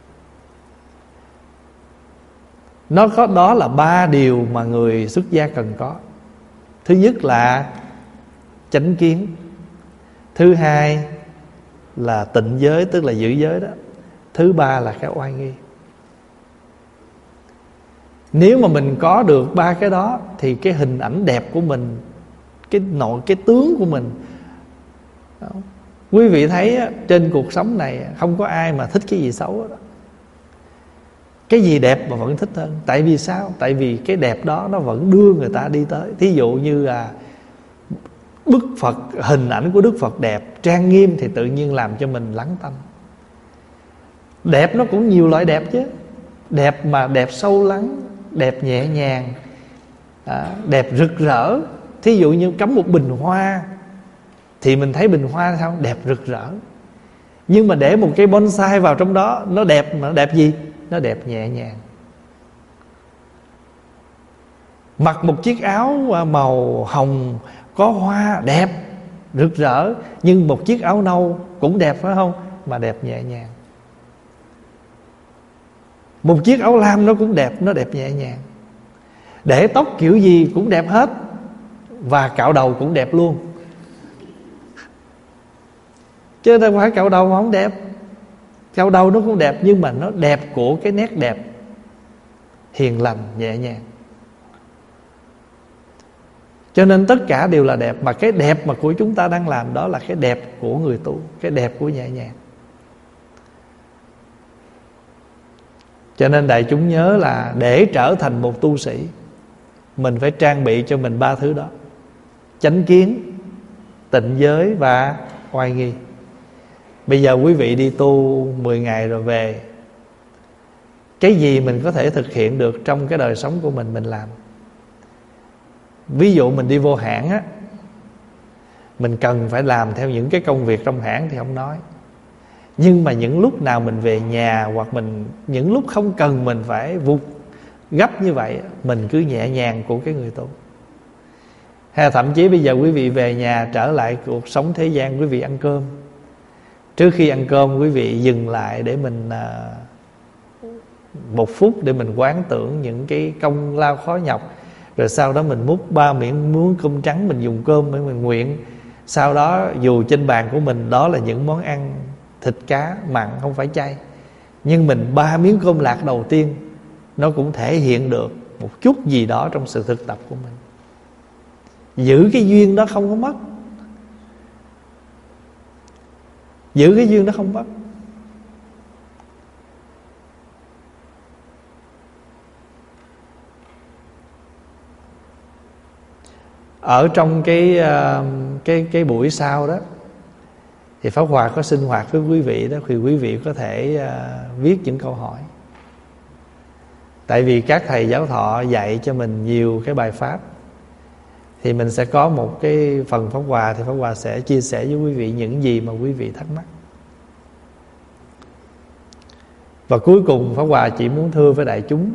Nó có, đó là ba điều mà người xuất gia cần có. Thứ nhất là chánh kiến. Thứ hai là tịnh giới, tức là giữ giới đó. Thứ ba là cái oai nghi. Nếu mà mình có được ba cái đó thì cái hình ảnh đẹp của mình, cái nội cái tướng của mình đó. Quý vị thấy á, trên cuộc sống này không có ai mà thích cái gì xấu đó. Cái gì đẹp mà vẫn thích hơn. Tại vì sao? Tại vì cái đẹp đó nó vẫn đưa người ta đi tới. Thí dụ như là bức Phật, hình ảnh của Đức Phật đẹp, trang nghiêm thì tự nhiên làm cho mình lắng tâm. Đẹp nó cũng nhiều loại đẹp chứ. Đẹp mà đẹp sâu lắng, đẹp nhẹ nhàng, à, đẹp rực rỡ. Thí dụ như cắm một bình hoa thì mình thấy bình hoa sao? Đẹp rực rỡ. Nhưng mà để một cây bonsai vào trong đó, nó đẹp mà nó đẹp gì? Nó đẹp nhẹ nhàng. Mặc một chiếc áo màu hồng có hoa đẹp rực rỡ, nhưng một chiếc áo nâu cũng đẹp, phải không? Mà đẹp nhẹ nhàng. Một chiếc áo lam nó cũng đẹp, nó đẹp nhẹ nhàng. Để tóc kiểu gì cũng đẹp hết, và cạo đầu cũng đẹp luôn. Chứ không phải cạo đầu mà không đẹp. Cạo đầu nó cũng đẹp, nhưng mà nó đẹp của cái nét đẹp hiền lành, nhẹ nhàng. Cho nên tất cả đều là đẹp. Mà cái đẹp mà của chúng ta đang làm đó là cái đẹp của người tu, cái đẹp của nhẹ nhàng. Cho nên đại chúng nhớ là để trở thành một tu sĩ, mình phải trang bị cho mình ba thứ đó: chánh kiến, tịnh giới và oai nghi. Bây giờ quý vị đi tu mười ngày rồi về, cái gì mình có thể thực hiện được trong cái đời sống của mình, mình làm. Ví dụ mình đi vô hãng á, mình cần phải làm theo những cái công việc trong hãng thì không nói. Nhưng mà những lúc nào mình về nhà, hoặc mình những lúc không cần mình phải vụt gấp như vậy, mình cứ nhẹ nhàng của cái người tu. Hay là thậm chí bây giờ quý vị về nhà, trở lại cuộc sống thế gian, quý vị ăn cơm, trước khi ăn cơm quý vị dừng lại để mình à, một phút để mình quán tưởng những cái công lao khó nhọc. Rồi sau đó mình múc ba miệng muỗng cơm trắng, mình dùng cơm để mình nguyện. Sau đó dù trên bàn của mình đó là những món ăn thịt cá mặn, không phải chay, nhưng mình ba miếng cơm lạc đầu tiên, nó cũng thể hiện được một chút gì đó trong sự thực tập của mình. Giữ cái duyên đó không có mất. Giữ cái duyên đó không mất. Ở trong cái cái cái buổi sau đó thì Pháp Hòa có sinh hoạt với quý vị đó, thì quý vị có thể uh, viết những câu hỏi. Tại vì các thầy giáo thọ dạy cho mình nhiều cái bài pháp, thì mình sẽ có một cái phần Pháp Hòa, thì Pháp Hòa sẽ chia sẻ với quý vị những gì mà quý vị thắc mắc. Và cuối cùng Pháp Hòa chỉ muốn thưa với đại chúng,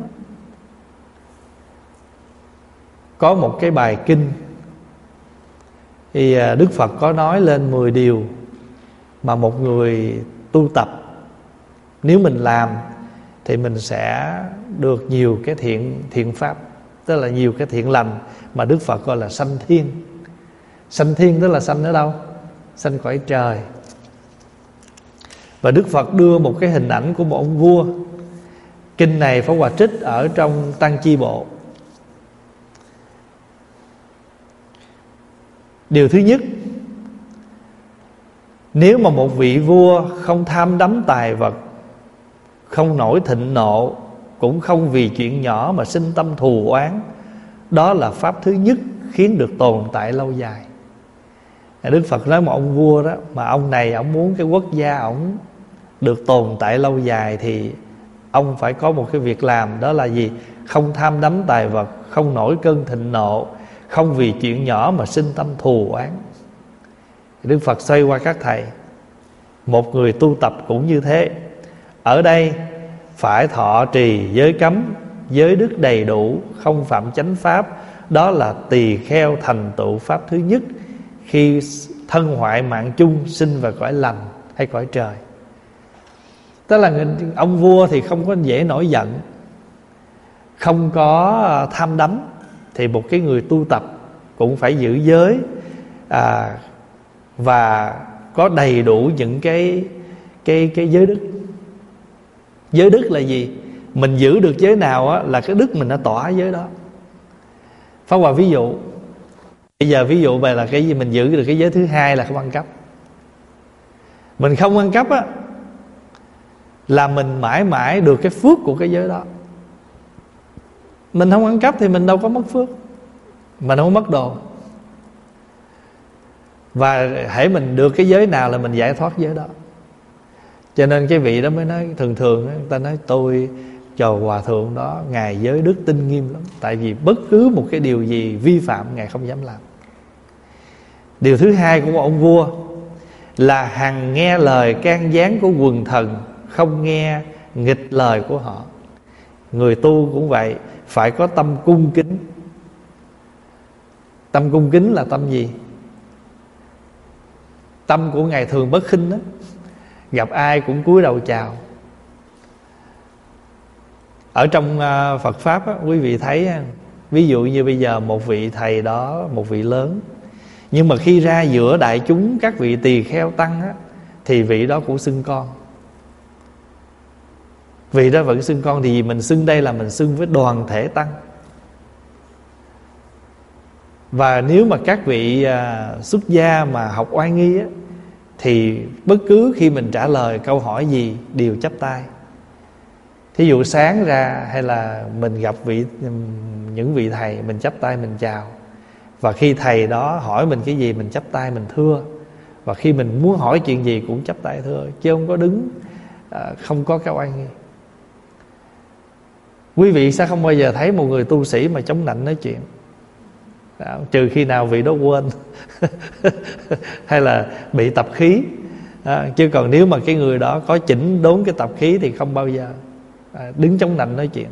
có một cái bài kinh thì Đức Phật có nói lên mười điều mà một người tu tập, nếu mình làm thì mình sẽ được nhiều cái thiện thiện pháp, tức là nhiều cái thiện lành mà Đức Phật gọi là sanh thiên. Sanh thiên tức là sanh ở đâu? Sanh cõi trời. Và Đức Phật đưa một cái hình ảnh của một ông vua. Kinh này Pháp Hòa trích ở trong Tăng Chi Bộ. Điều thứ nhất, nếu mà một vị vua không tham đắm tài vật, không nổi thịnh nộ, cũng không vì chuyện nhỏ mà sinh tâm thù oán, đó là pháp thứ nhất khiến được tồn tại lâu dài. Đức Phật nói một ông vua đó, mà ông này ông muốn cái quốc gia ông được tồn tại lâu dài, thì ông phải có một cái việc làm, đó là gì? Không tham đắm tài vật, không nổi cơn thịnh nộ, không vì chuyện nhỏ mà sinh tâm thù oán. Đức Phật xoay qua các thầy, một người tu tập cũng như thế. Ở đây phải thọ trì giới cấm, giới đức đầy đủ, không phạm chánh pháp, đó là tỳ kheo thành tựu pháp thứ nhất khi thân hoại mạng chung, sinh vào cõi lành hay cõi trời. Tức là người, ông vua thì không có dễ nổi giận, không có tham đắm, thì một cái người tu tập cũng phải giữ giới à, và có đầy đủ những cái cái cái giới đức. Giới đức là gì? Mình giữ được giới nào á, là cái đức mình đã tỏa giới đó. Pháp Hòa ví dụ, bây giờ ví dụ về là cái gì, mình giữ được cái giới thứ hai là không ăn cắp. Mình không ăn cắp á, là mình mãi mãi được cái phước của cái giới đó. Mình không ăn cắp thì mình đâu có mất phước, mình không mất đồ. Và hễ mình được cái giới nào là mình giải thoát giới đó. Cho nên cái vị đó mới nói, thường thường người ta nói tôi chầu hòa thượng đó, ngài giới đức tinh nghiêm lắm. Tại vì bất cứ một cái điều gì vi phạm ngài không dám làm. Điều thứ hai của ông vua là hằng nghe lời can gián của quần thần, không nghe nghịch lời của họ. Người tu cũng vậy, phải có tâm cung kính. Tâm cung kính là tâm gì? Tâm của ngài thường bất khinh đó, gặp ai cũng cúi đầu chào. Ở trong uh, Phật Pháp á, quý vị thấy, ví dụ như bây giờ một vị thầy đó, một vị lớn, nhưng mà khi ra giữa đại chúng các vị tỳ kheo tăng á, thì vị đó cũng xưng con. Vị đó vẫn xưng con. Thì mình xưng đây là mình xưng với đoàn thể tăng. Và nếu mà các vị uh, xuất gia mà học oai nghi á, thì bất cứ khi mình trả lời câu hỏi gì đều chắp tay. Thí dụ sáng ra hay là mình gặp vị những vị thầy, mình chắp tay mình chào. Và khi thầy đó hỏi mình cái gì, mình chắp tay mình thưa. Và khi mình muốn hỏi chuyện gì cũng chắp tay thưa, chứ không có đứng à, không có cái oai nghi. Quý vị sẽ không bao giờ thấy một người tu sĩ mà chống nạnh nói chuyện đó, trừ khi nào vị đó quên hay là bị tập khí à, chứ còn nếu mà cái người đó có chỉnh đốn cái tập khí thì không bao giờ à, đứng chống nạnh nói chuyện.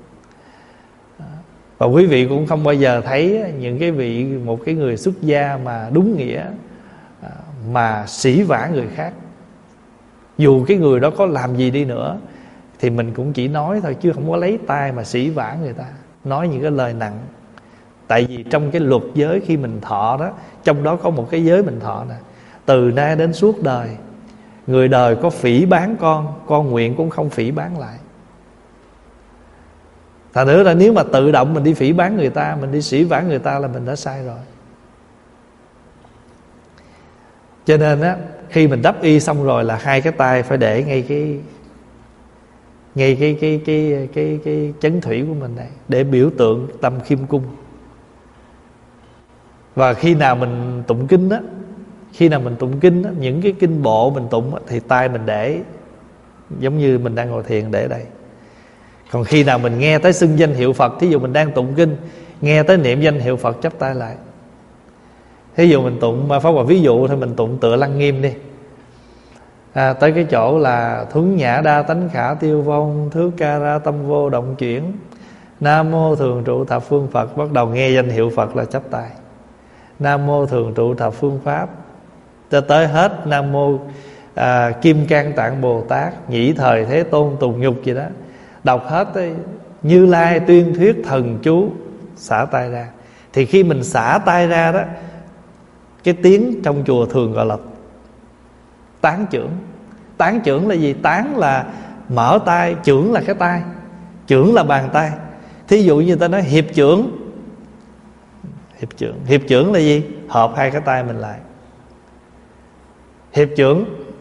Và quý vị cũng không bao giờ thấy những cái vị, một cái người xuất gia mà đúng nghĩa à, mà sỉ vả người khác. Dù cái người đó có làm gì đi nữa thì mình cũng chỉ nói thôi, chứ không có lấy tay mà sỉ vả người ta, nói những cái lời nặng. Tại vì trong cái luật giới khi mình thọ đó, trong đó có một cái giới mình thọ nè: từ nay đến suốt đời, người đời có phỉ báng con, con nguyện cũng không phỉ báng lại. Thành nữa là nếu mà tự động mình đi phỉ báng người ta, mình đi sỉ vả người ta là mình đã sai rồi. Cho nên á, khi mình đắp y xong rồi là hai cái tay phải để ngay cái ngay cái cái cái cái cái, cái chấn thủy của mình này, để biểu tượng tâm khiêm cung. Và khi nào mình tụng kinh á, khi nào mình tụng kinh á, những cái kinh bộ mình tụng á, thì tay mình để giống như mình đang ngồi thiền để đây. Còn khi nào mình nghe tới xưng danh hiệu Phật, thí dụ mình đang tụng kinh, nghe tới niệm danh hiệu Phật, chắp tay lại. Thí dụ mình tụng Pháp Hòa ví dụ thôi, mình tụng tựa Lăng Nghiêm đi à, tới cái chỗ là thuấn nhã đa tánh khả tiêu vong, thước ca ra tâm vô động chuyển, nam mô thường trụ thập phương Phật. Bắt đầu nghe danh hiệu Phật là chắp tay. Nam mô thường trụ thập phương Pháp, cho tới hết nam mô à, Kim Cang Tạng Bồ Tát, nhĩ thời Thế Tôn tùng nhục gì đó, đọc hết ấy, Như Lai tuyên thuyết thần chú, xả tay ra. Thì khi mình xả tay ra đó, cái tiếng trong chùa thường gọi là tán chưởng. Tán chưởng là gì? Tán là mở tay, chưởng là cái tay, chưởng là bàn tay. Thí dụ như ta nói hiệp chưởng, hiệp chưởng hiệp chưởng là gì? Hợp hai cái tay mình lại. Hiệp chưởng,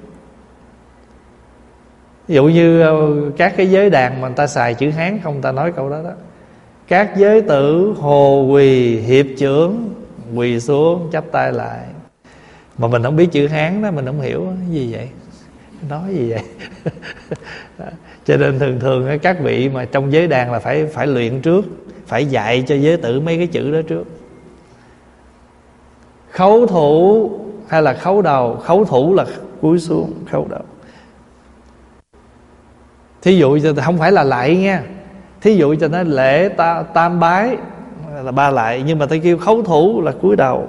ví dụ như các cái giới đàn mà người ta xài chữ Hán không, ta nói câu đó đó: các giới tử hồ quỳ hiệp chưởng, quỳ xuống chắp tay lại. Mà mình không biết chữ Hán đó, mình không hiểu cái gì vậy, nói gì vậy. Cho nên thường thường các vị mà trong giới đàn là phải phải luyện trước, phải dạy cho giới tử mấy cái chữ đó trước. Khấu thủ hay là khấu đầu? Khấu thủ là cúi xuống, khấu đầu. Thí dụ không phải là lạy nha, thí dụ cho nó lễ ta, tam bái là ba lại. Nhưng mà ta kêu khấu thủ là cúi đầu,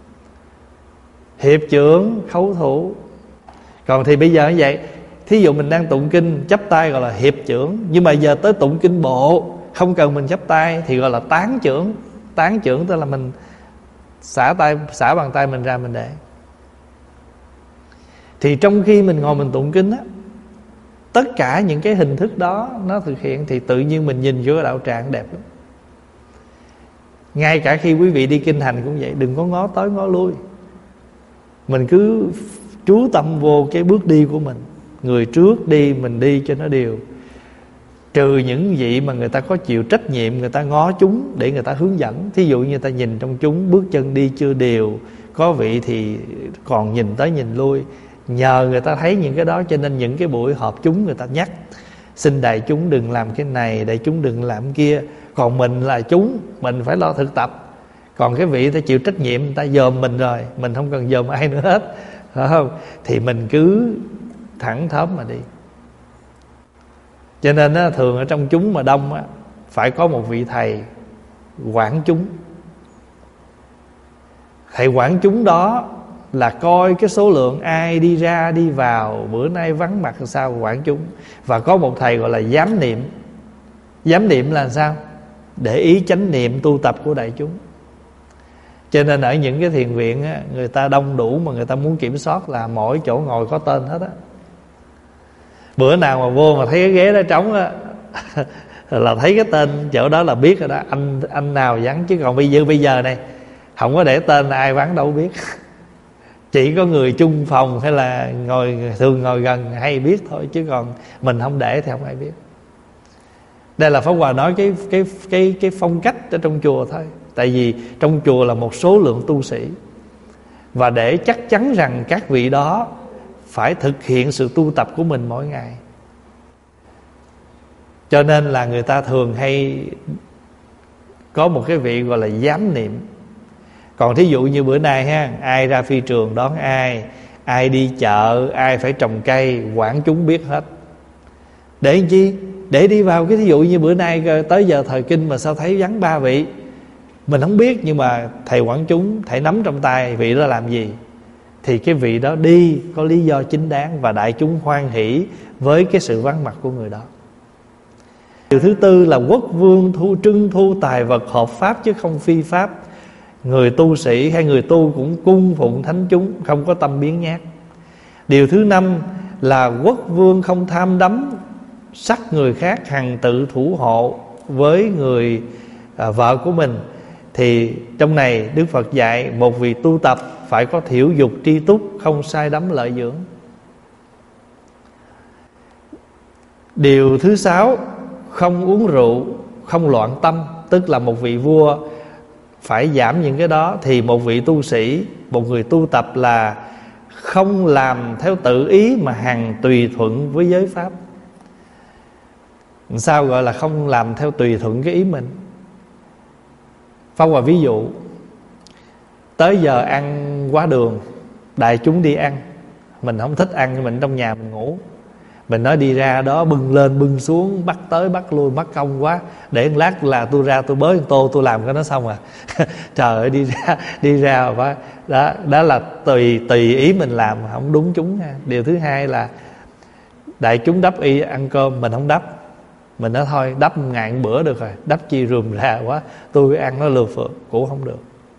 hiệp chưởng khấu thủ. Còn thì bây giờ như vậy, thí dụ mình đang tụng kinh chắp tay gọi là hiệp chưởng, nhưng mà giờ tới tụng kinh bộ không cần mình chắp tay thì gọi là tán chưởng. Tán chưởng tức là mình xả tay, xả bàn tay mình ra mình để. Thì trong khi mình ngồi mình tụng kinh á, tất cả những cái hình thức đó nó thực hiện, thì tự nhiên mình nhìn vô cái đạo tràng đẹp lắm. Ngay cả khi quý vị đi kinh hành cũng vậy, đừng có ngó tới ngó lui, mình cứ chú tâm vô cái bước đi của mình. Người trước đi mình đi cho nó đều. Trừ những vị mà người ta có chịu trách nhiệm, người ta ngó chúng để người ta hướng dẫn. Thí dụ như người ta nhìn trong chúng bước chân đi chưa đều, có vị thì còn nhìn tới nhìn lui. Nhờ người ta thấy những cái đó cho nên những cái buổi họp chúng người ta nhắc, xin đại chúng đừng làm cái này, đại chúng đừng làm cái kia. Còn mình là chúng, mình phải lo thực tập. Còn cái vị ta chịu trách nhiệm, người ta dòm mình rồi, mình không cần dòm ai nữa hết, phải không? Thì mình cứ thẳng thớm mà đi. Cho nên á, thường ở trong chúng mà đông á, phải có một vị thầy quản chúng. Thầy quản chúng đó là coi cái số lượng ai đi ra đi vào, bữa nay vắng mặt sao quản chúng. Và có một thầy gọi là giám niệm. Giám niệm là sao? Để ý chánh niệm tu tập của đại chúng. Cho nên ở những cái thiền viện á, người ta đông đủ mà người ta muốn kiểm soát là mỗi chỗ ngồi có tên hết á. Bữa nào mà vô mà thấy cái ghế đó trống á là thấy cái tên chỗ đó là biết rồi đó, anh anh nào vắng. Chứ còn bây giờ bây giờ này không có để tên là ai vắng đâu biết. Chỉ có người chung phòng hay là ngồi thường ngồi gần hay biết thôi, chứ còn mình không để thì không ai biết. Đây là Pháp Hòa nói cái cái cái cái phong cách ở trong chùa thôi. Tại vì trong chùa là một số lượng tu sĩ, và để chắc chắn rằng các vị đó phải thực hiện sự tu tập của mình mỗi ngày, cho nên là người ta thường hay có một cái vị gọi là giám niệm. Còn thí dụ như bữa nay ha, ai ra phi trường đón ai, ai đi chợ, ai phải trồng cây, quản chúng biết hết. Để làm chi? Để đi vào cái thí dụ như bữa nay tới giờ thời kinh mà sao thấy vắng ba vị, mình không biết, nhưng mà thầy quản chúng, thầy nắm trong tay vị đó làm gì, thì cái vị đó đi có lý do chính đáng, và đại chúng hoan hỷ với cái sự vắng mặt của người đó. Điều thứ tư là quốc vương thu trưng thu tài vật hợp pháp chứ không phi pháp. Người tu sĩ hay người tu cũng cung phụng thánh chúng, không có tâm biến nhát. Điều thứ năm là quốc vương không tham đắm sắc người khác, hằng tự thủ hộ với người à, vợ của mình. Thì trong này Đức Phật dạy một vị tu tập phải có thiểu dục tri túc, không sai đắm lợi dưỡng. Điều thứ sáu, không uống rượu, không loạn tâm. Tức là một vị vua phải giảm những cái đó. Thì một vị tu sĩ, một người tu tập là không làm theo tự ý, mà hằng tùy thuận với giới pháp. Sao gọi là không làm theo tùy thuận cái ý mình? Pháp Hòa ví dụ, tới giờ ăn quá đường, đại chúng đi ăn, mình không thích ăn, mình trong nhà mình ngủ. Mình nói đi ra đó bưng lên bưng xuống, bắt tới bắt lui, mất công quá, để một lát là tôi ra tôi bới một tô tôi làm cái nó xong à. Trời ơi, đi ra đi ra và đó đó là tùy tùy ý mình làm, không đúng chúng ha. Điều thứ hai là đại chúng đắp y ăn cơm, mình không đắp. Mình nói thôi đắp ngày một bữa được rồi, đắp chi rườm rà quá, tôi ăn nó lừa phượng cũng không được.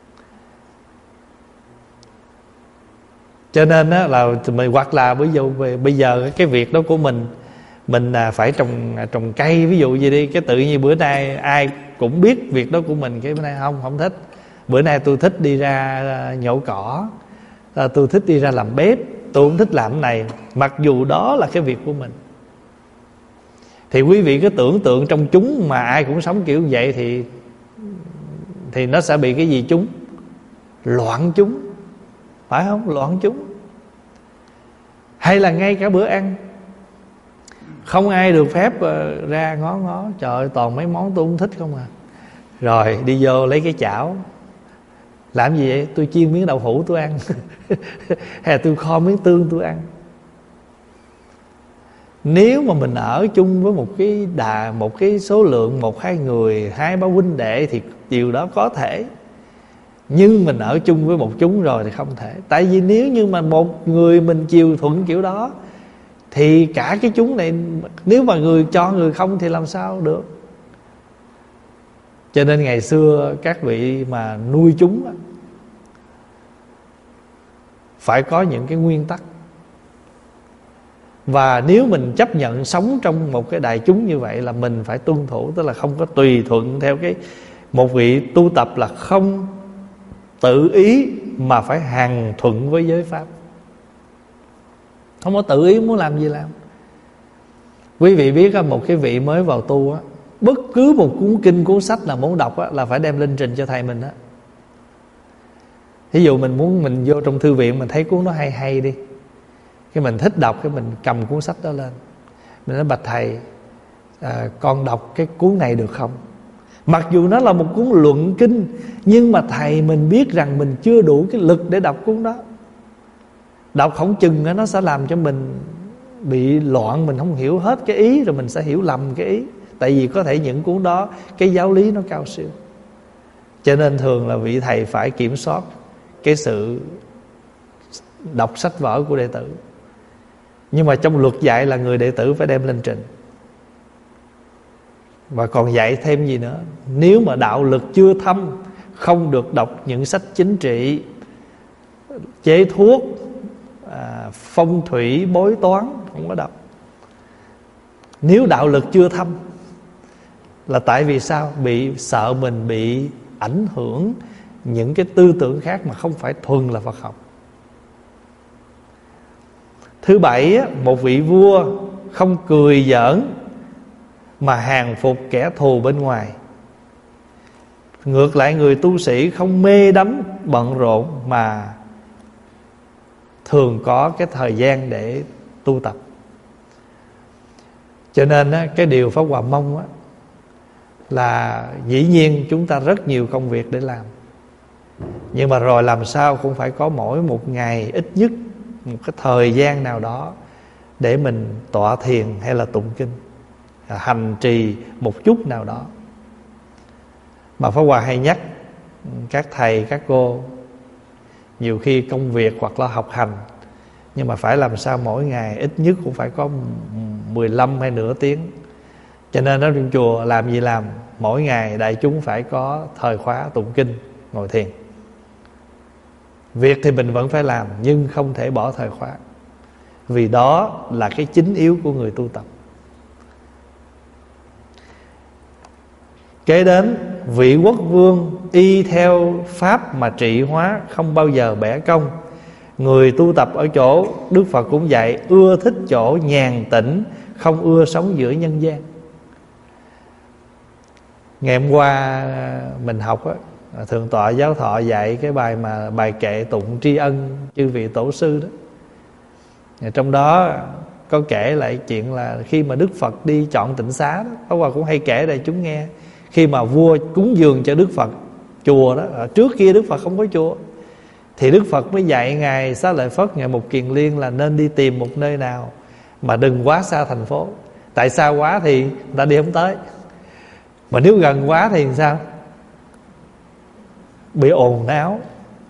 Cho nên á, là mình hoặc là ví dụ bây giờ cái việc đó của mình, mình phải trồng trồng cây ví dụ gì đi, cái tự nhiên bữa nay ai cũng biết việc đó của mình, cái bữa nay không không thích. Bữa nay tôi thích đi ra nhổ cỏ, tôi thích đi ra làm bếp, tôi không thích làm cái này, mặc dù đó là cái việc của mình. Thì quý vị cứ tưởng tượng trong chúng mà ai cũng sống kiểu vậy thì thì nó sẽ bị cái gì chúng? Loạn chúng, phải không? Loạn chúng. Hay là ngay cả bữa ăn, không ai được phép ra ngó ngó, trời ơi toàn mấy món tôi không thích không à. Rồi đi vô lấy cái chảo, làm gì vậy? Tôi chiên miếng đậu hũ tôi ăn hay là tôi kho miếng tương tôi ăn. Nếu mà mình ở chung với một cái đà, một cái số lượng một hai người, hai ba huynh đệ thì điều đó có thể. Nhưng mình ở chung với một chúng rồi thì không thể. Tại vì nếu như mà một người mình chiều thuận kiểu đó thì cả cái chúng này, nếu mà người cho người không thì làm sao được. Cho nên ngày xưa các vị mà nuôi chúng á, phải có những cái nguyên tắc. Và nếu mình chấp nhận sống trong một cái đại chúng như vậy là mình phải tuân thủ. Tức là không có tùy thuận theo cái. Một vị tu tập là không tự ý mà phải hằng thuận với giới pháp. Không có tự ý muốn làm gì làm. Quý vị biết một cái vị mới vào tu á, bất cứ một cuốn kinh cuốn sách nào muốn đọc á, là phải đem linh trình cho thầy mình á. Ví dụ mình muốn, mình vô trong thư viện mình thấy cuốn nó hay hay đi, cái mình thích đọc, cái mình cầm cuốn sách đó lên, mình nói bạch thầy, à, con đọc cái cuốn này được không? Mặc dù nó là một cuốn luận kinh, nhưng mà thầy mình biết rằng mình chưa đủ cái lực để đọc cuốn đó. Đọc không chừng nó sẽ làm cho mình bị loạn, mình không hiểu hết cái ý, rồi mình sẽ hiểu lầm cái ý. Tại vì có thể những cuốn đó cái giáo lý nó cao siêu. Cho nên thường là vị thầy phải kiểm soát cái sự đọc sách vở của đệ tử. Nhưng mà trong luật dạy là người đệ tử phải đem lên trình. Và còn dạy thêm gì nữa, nếu mà đạo lực chưa thâm, không được đọc những sách chính trị, chế thuốc, à, phong thủy, bói toán, không có đọc. Nếu đạo lực chưa thâm là tại vì sao? Bị sợ mình bị ảnh hưởng những cái tư tưởng khác mà không phải thuần là Phật học. Thứ bảy, một vị vua không cười giỡn mà hàng phục kẻ thù bên ngoài. Ngược lại người tu sĩ không mê đắm bận rộn mà thường có cái thời gian để tu tập. Cho nên cái điều Pháp Hòa mong là dĩ nhiên chúng ta rất nhiều công việc để làm, nhưng mà rồi làm sao cũng phải có mỗi một ngày ít nhất một cái thời gian nào đó để mình tọa thiền hay là tụng kinh, hành trì một chút nào đó. Mà Pháp Hòa hay nhắc các thầy các cô, nhiều khi công việc hoặc là học hành, nhưng mà phải làm sao mỗi ngày ít nhất cũng phải có mười lăm hay nửa tiếng. Cho nên ở trong chùa làm gì làm, mỗi ngày đại chúng phải có thời khóa tụng kinh, ngồi thiền. Việc thì mình vẫn phải làm, nhưng không thể bỏ thời khóa, vì đó là cái chính yếu của người tu tập. Kế đến, vị quốc vương y theo pháp mà trị hóa, không bao giờ bẻ công. Người tu tập ở chỗ Đức Phật cũng dạy, ưa thích chỗ nhàn tĩnh, không ưa sống giữa nhân gian. Ngày hôm qua mình học á, Thượng tọa Giáo Thọ dạy cái bài mà bài kệ tụng tri ân chư vị tổ sư đó. Trong đó có kể lại chuyện là khi mà Đức Phật đi chọn tịnh xá đó, Pháp Hòa cũng hay kể để chúng nghe. Khi mà vua cúng dường cho Đức Phật chùa đó, trước kia Đức Phật không có chùa, thì Đức Phật mới dạy Ngài Xá Lợi Phất, Ngài Mục Kiền Liên là nên đi tìm một nơi nào mà đừng quá xa thành phố. Tại sao quá thì người ta đi không tới, mà nếu gần quá thì sao? Bị ồn náo.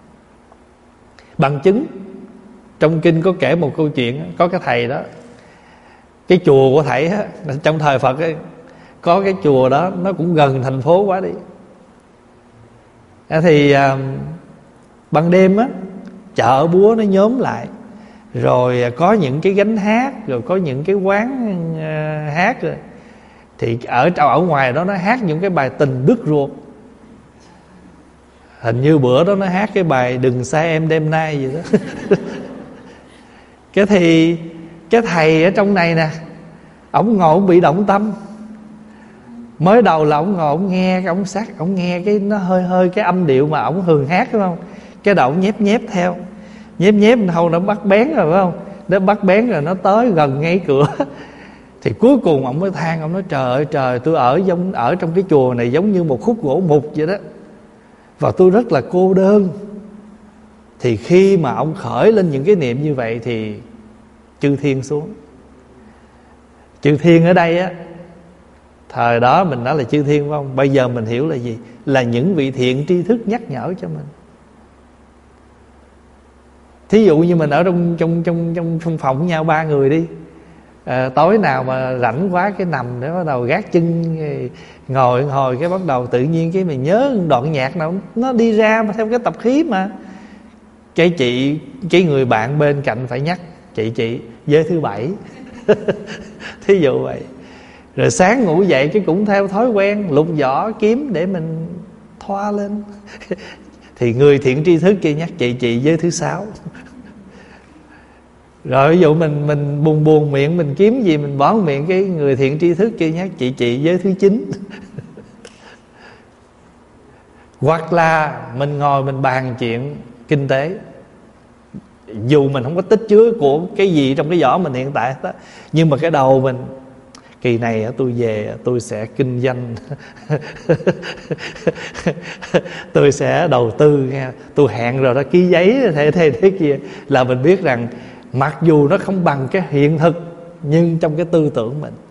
Bằng chứng trong kinh có kể một câu chuyện, có cái thầy đó, cái chùa của thầy á, trong thời Phật ấy, có cái chùa đó nó cũng gần thành phố quá đi. Thì à, ban đêm á, chợ búa nó nhóm lại, rồi có những cái gánh hát, rồi có những cái quán uh, hát rồi. Thì ở ở ngoài đó nó hát những cái bài tình đứt ruột. Hình như bữa đó nó hát cái bài đừng xa em đêm nay gì đó. Cái thì cái thầy ở trong này nè, ổng ngồi ổng bị động tâm. Mới đầu là ổng ngồi ổng nghe, ổng sát, ổng nghe cái nó hơi hơi cái âm điệu mà ổng thường hát, đúng không? Cái đầu ổng nhép nhép theo, nhép nhép hầu nó bắt bén rồi, phải không? Nó bắt bén rồi nó tới gần ngay cửa. Thì cuối cùng ổng mới than, ổng nói trời ơi trời, tôi ở giống ở trong cái chùa này giống như một khúc gỗ mục vậy đó, và tôi rất là cô đơn. Thì khi mà ông khởi lên những cái niệm như vậy thì chư thiên xuống. Chư thiên ở đây á, thời đó mình nói là chư thiên phải không? Bây giờ mình hiểu là gì? Là những vị thiện tri thức nhắc nhở cho mình. Thí dụ như mình ở trong trong trong trong, trong phòng với nhau ba người đi, à, tối nào mà rảnh quá cái nằm để bắt đầu gác chân ngồi hồi cái bắt đầu tự nhiên cái mình nhớ đoạn nhạc nào nó đi ra mà theo cái tập khí mà cái chị cái người bạn bên cạnh phải nhắc chị chị giới thứ bảy thí dụ vậy. Rồi sáng ngủ dậy cái cũng theo thói quen lục vỏ kiếm để mình thoa lên thì người thiện tri thức kia nhắc chị chị giới thứ sáu. Rồi ví dụ mình mình buồn buồn miệng mình kiếm gì mình bỏ miệng, cái người thiện tri thức kia nhắc chị chị giới thứ chín. Hoặc là mình ngồi mình bàn chuyện kinh tế, dù mình không có tích chứa của cái gì trong cái vỏ mình hiện tại đó, nhưng mà cái đầu mình kỳ này tôi về tôi sẽ kinh doanh tôi sẽ đầu tư nha, tôi hẹn rồi đó, ký giấy thế thế thế kia, là mình biết rằng mặc dù nó không bằng cái hiện thực nhưng trong cái tư tưởng mình.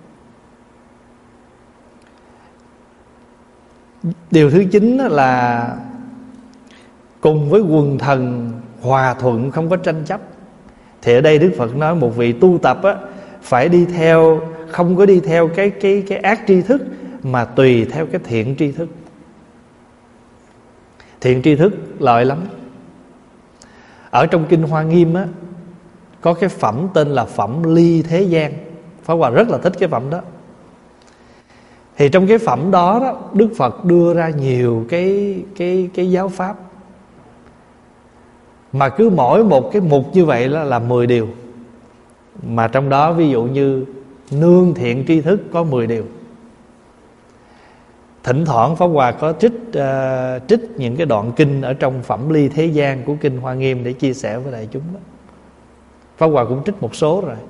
Điều thứ chín là cùng với quần thần hòa thuận, không có tranh chấp. Thì ở đây Đức Phật nói một vị tu tập á, phải đi theo, không có đi theo cái cái cái ác tri thức, mà tùy theo cái thiện tri thức. Thiện tri thức lợi lắm. Ở trong Kinh Hoa Nghiêm á, có cái phẩm tên là phẩm ly thế gian. Pháp Hòa rất là thích cái phẩm đó. Thì trong cái phẩm đó, đó Đức Phật đưa ra nhiều cái cái cái giáo pháp, mà cứ mỗi một cái mục như vậy là, là mười điều. Mà trong đó ví dụ như nương thiện tri thức có mười điều. Thỉnh thoảng Pháp Hòa có trích uh, trích những cái đoạn kinh ở trong phẩm ly thế gian của Kinh Hoa Nghiêm để chia sẻ với đại chúng đó. Pháp Hòa cũng trích một số rồi.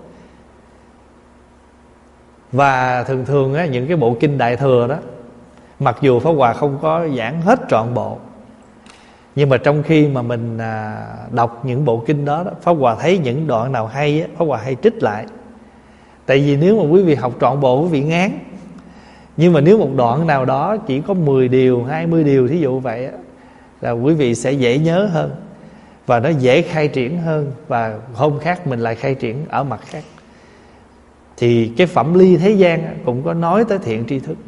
Và thường thường á, những cái bộ kinh Đại Thừa đó, mặc dù Pháp Hòa không có giảng hết trọn bộ, nhưng mà trong khi mà mình à, đọc những bộ kinh đó, đó Pháp Hòa thấy những đoạn nào hay á, Pháp Hòa hay trích lại. Tại vì nếu mà quý vị học trọn bộ quý vị ngán. Nhưng mà nếu một đoạn nào đó chỉ có mười điều, hai mươi điều thí dụ vậy á, là quý vị sẽ dễ nhớ hơn, và nó dễ khai triển hơn. Và hôm khác mình lại khai triển ở mặt khác. Thì cái phẩm ly thế gian cũng có nói tới thiện tri thức.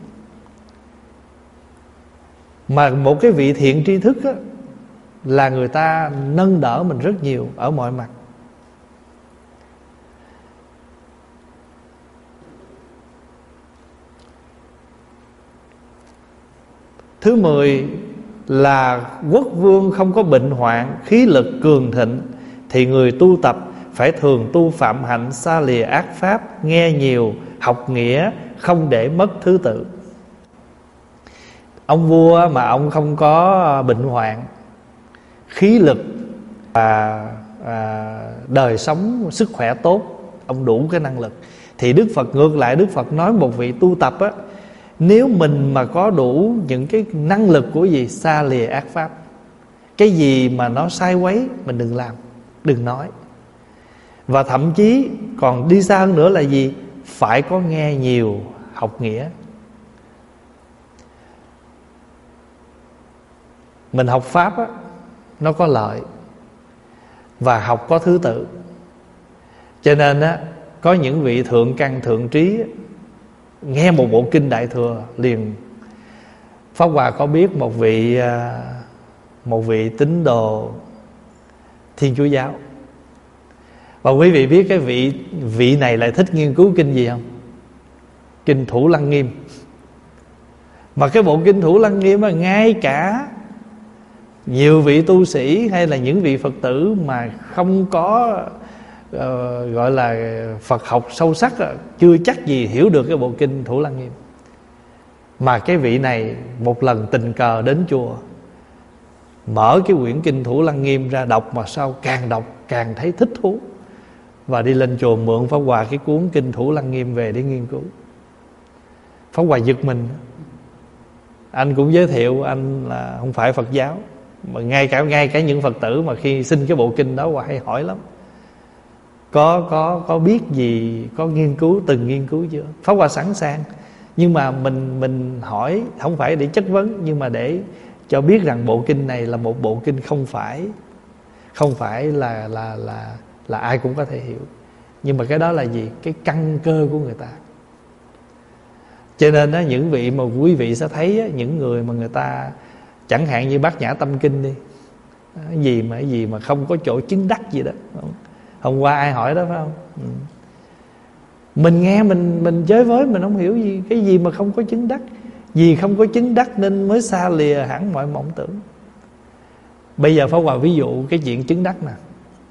Mà một cái vị thiện tri thức á, là người ta nâng đỡ mình rất nhiều ở mọi mặt. Thứ mười là quốc vương không có bệnh hoạn, khí lực cường thịnh, thì người tu tập phải thường tu phạm hạnh, xa lìa ác pháp, nghe nhiều, học nghĩa, không để mất thứ tự. Ông vua mà ông không có bệnh hoạn, khí lực và à, đời sống sức khỏe tốt, ông đủ cái năng lực, thì Đức Phật ngược lại, Đức Phật nói một vị tu tập á, nếu mình mà có đủ những cái năng lực của gì, xa lìa ác pháp, cái gì mà nó sai quấy mình đừng làm, đừng nói. Và thậm chí còn đi xa hơn nữa là gì? Phải có nghe nhiều, học nghĩa. Mình học pháp á, nó có lợi, và học có thứ tự. Cho nên á, có những vị thượng căn thượng trí á, nghe một bộ kinh Đại Thừa liền. Pháp Hòa có biết một vị Một vị tín đồ Thiên Chúa giáo. Và quý vị biết cái vị Vị này lại thích nghiên cứu kinh gì không? Kinh Thủ Lăng Nghiêm. Mà cái bộ kinh Thủ Lăng Nghiêm á, ngay cả nhiều vị tu sĩ hay là những vị Phật tử mà không có uh, gọi là Phật học sâu sắc, chưa chắc gì hiểu được cái bộ kinh Thủ Lăng Nghiêm. Mà cái vị này một lần tình cờ đến chùa, mở cái quyển kinh Thủ Lăng Nghiêm ra đọc, mà sau càng đọc càng thấy thích thú, và đi lên chùa mượn Pháp Hòa cái cuốn kinh Thủ Lăng Nghiêm về để nghiên cứu. Pháp Hòa giật mình. Anh cũng giới thiệu anh là không phải Phật giáo, mà ngay cả ngay cả những Phật tử mà khi xin cái bộ kinh đó Hòa hay hỏi lắm. Có có có biết gì, có nghiên cứu, từng nghiên cứu chưa? Pháp Hòa sẵn sàng. Nhưng mà mình mình hỏi không phải để chất vấn, nhưng mà để cho biết rằng bộ kinh này là một bộ kinh không phải không phải là là là là ai cũng có thể hiểu. Nhưng mà cái đó là gì? Cái căn cơ của người ta. Cho nên đó, những vị mà quý vị sẽ thấy á, những người mà người ta chẳng hạn như Bát Nhã Tâm Kinh đi, cái gì mà cái gì mà không có chỗ chứng đắc gì đó. Hôm qua ai hỏi đó phải không? Ừ. Mình nghe mình mình chơi với mình không hiểu gì. Cái gì mà không có chứng đắc? Vì không có chứng đắc nên mới xa lìa hẳn mọi mộng tưởng. Bây giờ Pháp Hòa ví dụ cái chuyện chứng đắc nè.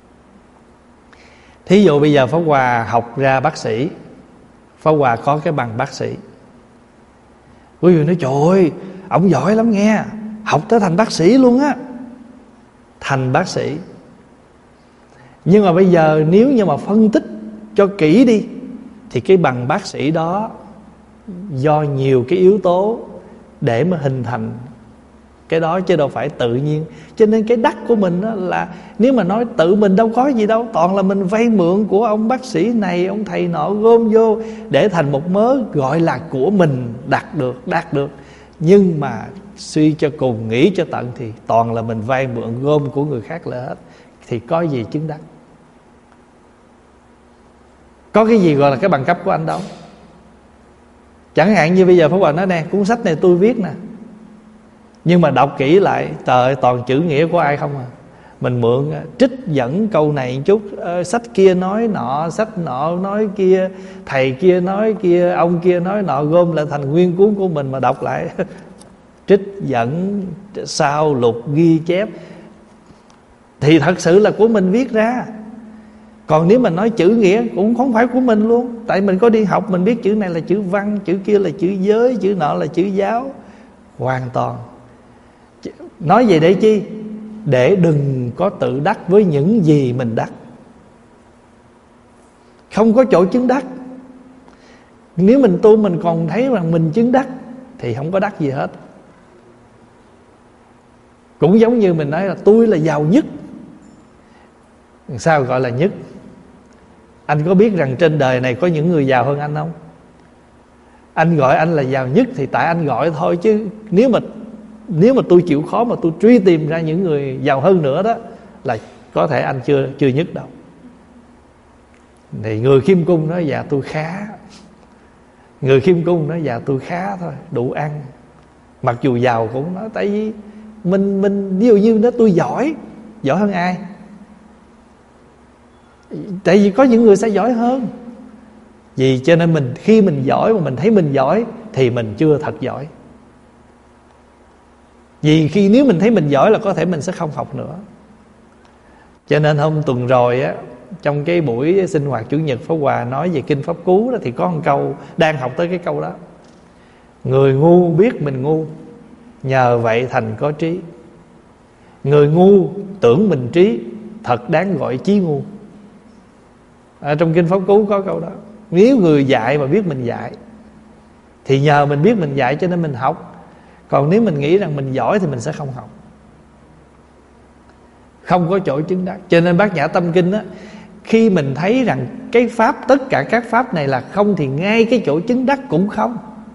Thí dụ bây giờ Pháp Hòa học ra bác sĩ, Pháp Hòa có cái bằng bác sĩ. Quý vị nói trời ơi, ông giỏi lắm nghe, học tới thành bác sĩ luôn á. Thành bác sĩ. Nhưng mà bây giờ nếu như mà phân tích cho kỹ đi, thì cái bằng bác sĩ đó do nhiều cái yếu tố để mà hình thành cái đó, chứ đâu phải tự nhiên. Cho nên cái đắc của mình đó là, nếu mà nói tự mình đâu có gì đâu, toàn là mình vay mượn của ông bác sĩ này, ông thầy nọ gom vô để thành một mớ gọi là của mình, đạt được, đạt được. Nhưng mà suy cho cùng, nghĩ cho tận thì toàn là mình vay mượn gom của người khác lại hết. Thì có gì chứng đắc? Có cái gì gọi là cái bằng cấp của anh đâu. Chẳng hạn như bây giờ Pháp Hòa nói nè, cuốn sách này tôi viết nè, nhưng mà đọc kỹ lại, trời ơi, toàn chữ nghĩa của ai không à. Mình mượn trích dẫn câu này một chút, uh, sách kia nói nọ, sách nọ nói kia, thầy kia nói kia, ông kia nói nọ, gom lại thành nguyên cuốn của mình mà đọc lại. Trích dẫn, sao lục, ghi chép, thì thật sự là của mình viết ra. Còn nếu mà nói chữ nghĩa cũng không phải của mình luôn. Tại mình có đi học, mình biết chữ này là chữ văn, chữ kia là chữ giới, chữ nọ là chữ giáo. Hoàn toàn. Nói về để chi? Để đừng có tự đắc với những gì mình đắc. Không có chỗ chứng đắc. Nếu mình tu mình còn thấy rằng mình chứng đắc thì không có đắc gì hết. Cũng giống như mình nói là tôi là giàu nhất. Sao gọi là nhất? Anh có biết rằng trên đời này có những người giàu hơn anh không? Anh gọi anh là giàu nhất thì tại anh gọi thôi, chứ nếu mà Nếu mà tôi chịu khó mà tôi truy tìm ra những người giàu hơn nữa đó, là có thể anh chưa chưa nhất đâu. Thì người khiêm cung nói dạ tôi khá. Người khiêm cung nói dạ tôi khá thôi, đủ ăn. Mặc dù giàu cũng nói, tại vì Mình mình ví dụ như đó tôi giỏi. Giỏi hơn ai? Tại vì có những người sẽ giỏi hơn. Vì cho nên mình khi mình giỏi mà mình thấy mình giỏi thì mình chưa thật giỏi. Vì khi nếu mình thấy mình giỏi là có thể mình sẽ không học nữa. Cho nên hôm tuần rồi á, trong cái buổi sinh hoạt chủ nhật Pháp Hòa nói về Kinh Pháp Cú đó, thì có một câu đang học tới cái câu đó: người ngu biết mình ngu, nhờ vậy thành có trí. Người ngu tưởng mình trí, thật đáng gọi trí ngu. À, trong Kinh Pháp Cú có câu đó. Nếu người dạy mà biết mình dạy thì nhờ mình biết mình dạy cho nên mình học. Còn nếu mình nghĩ rằng mình giỏi thì mình sẽ không học. Không có chỗ chứng đắc. Cho nên Bát Nhã Tâm Kinh á, khi mình thấy rằng cái pháp, tất cả các pháp này là không, thì ngay cái chỗ chứng đắc cũng không.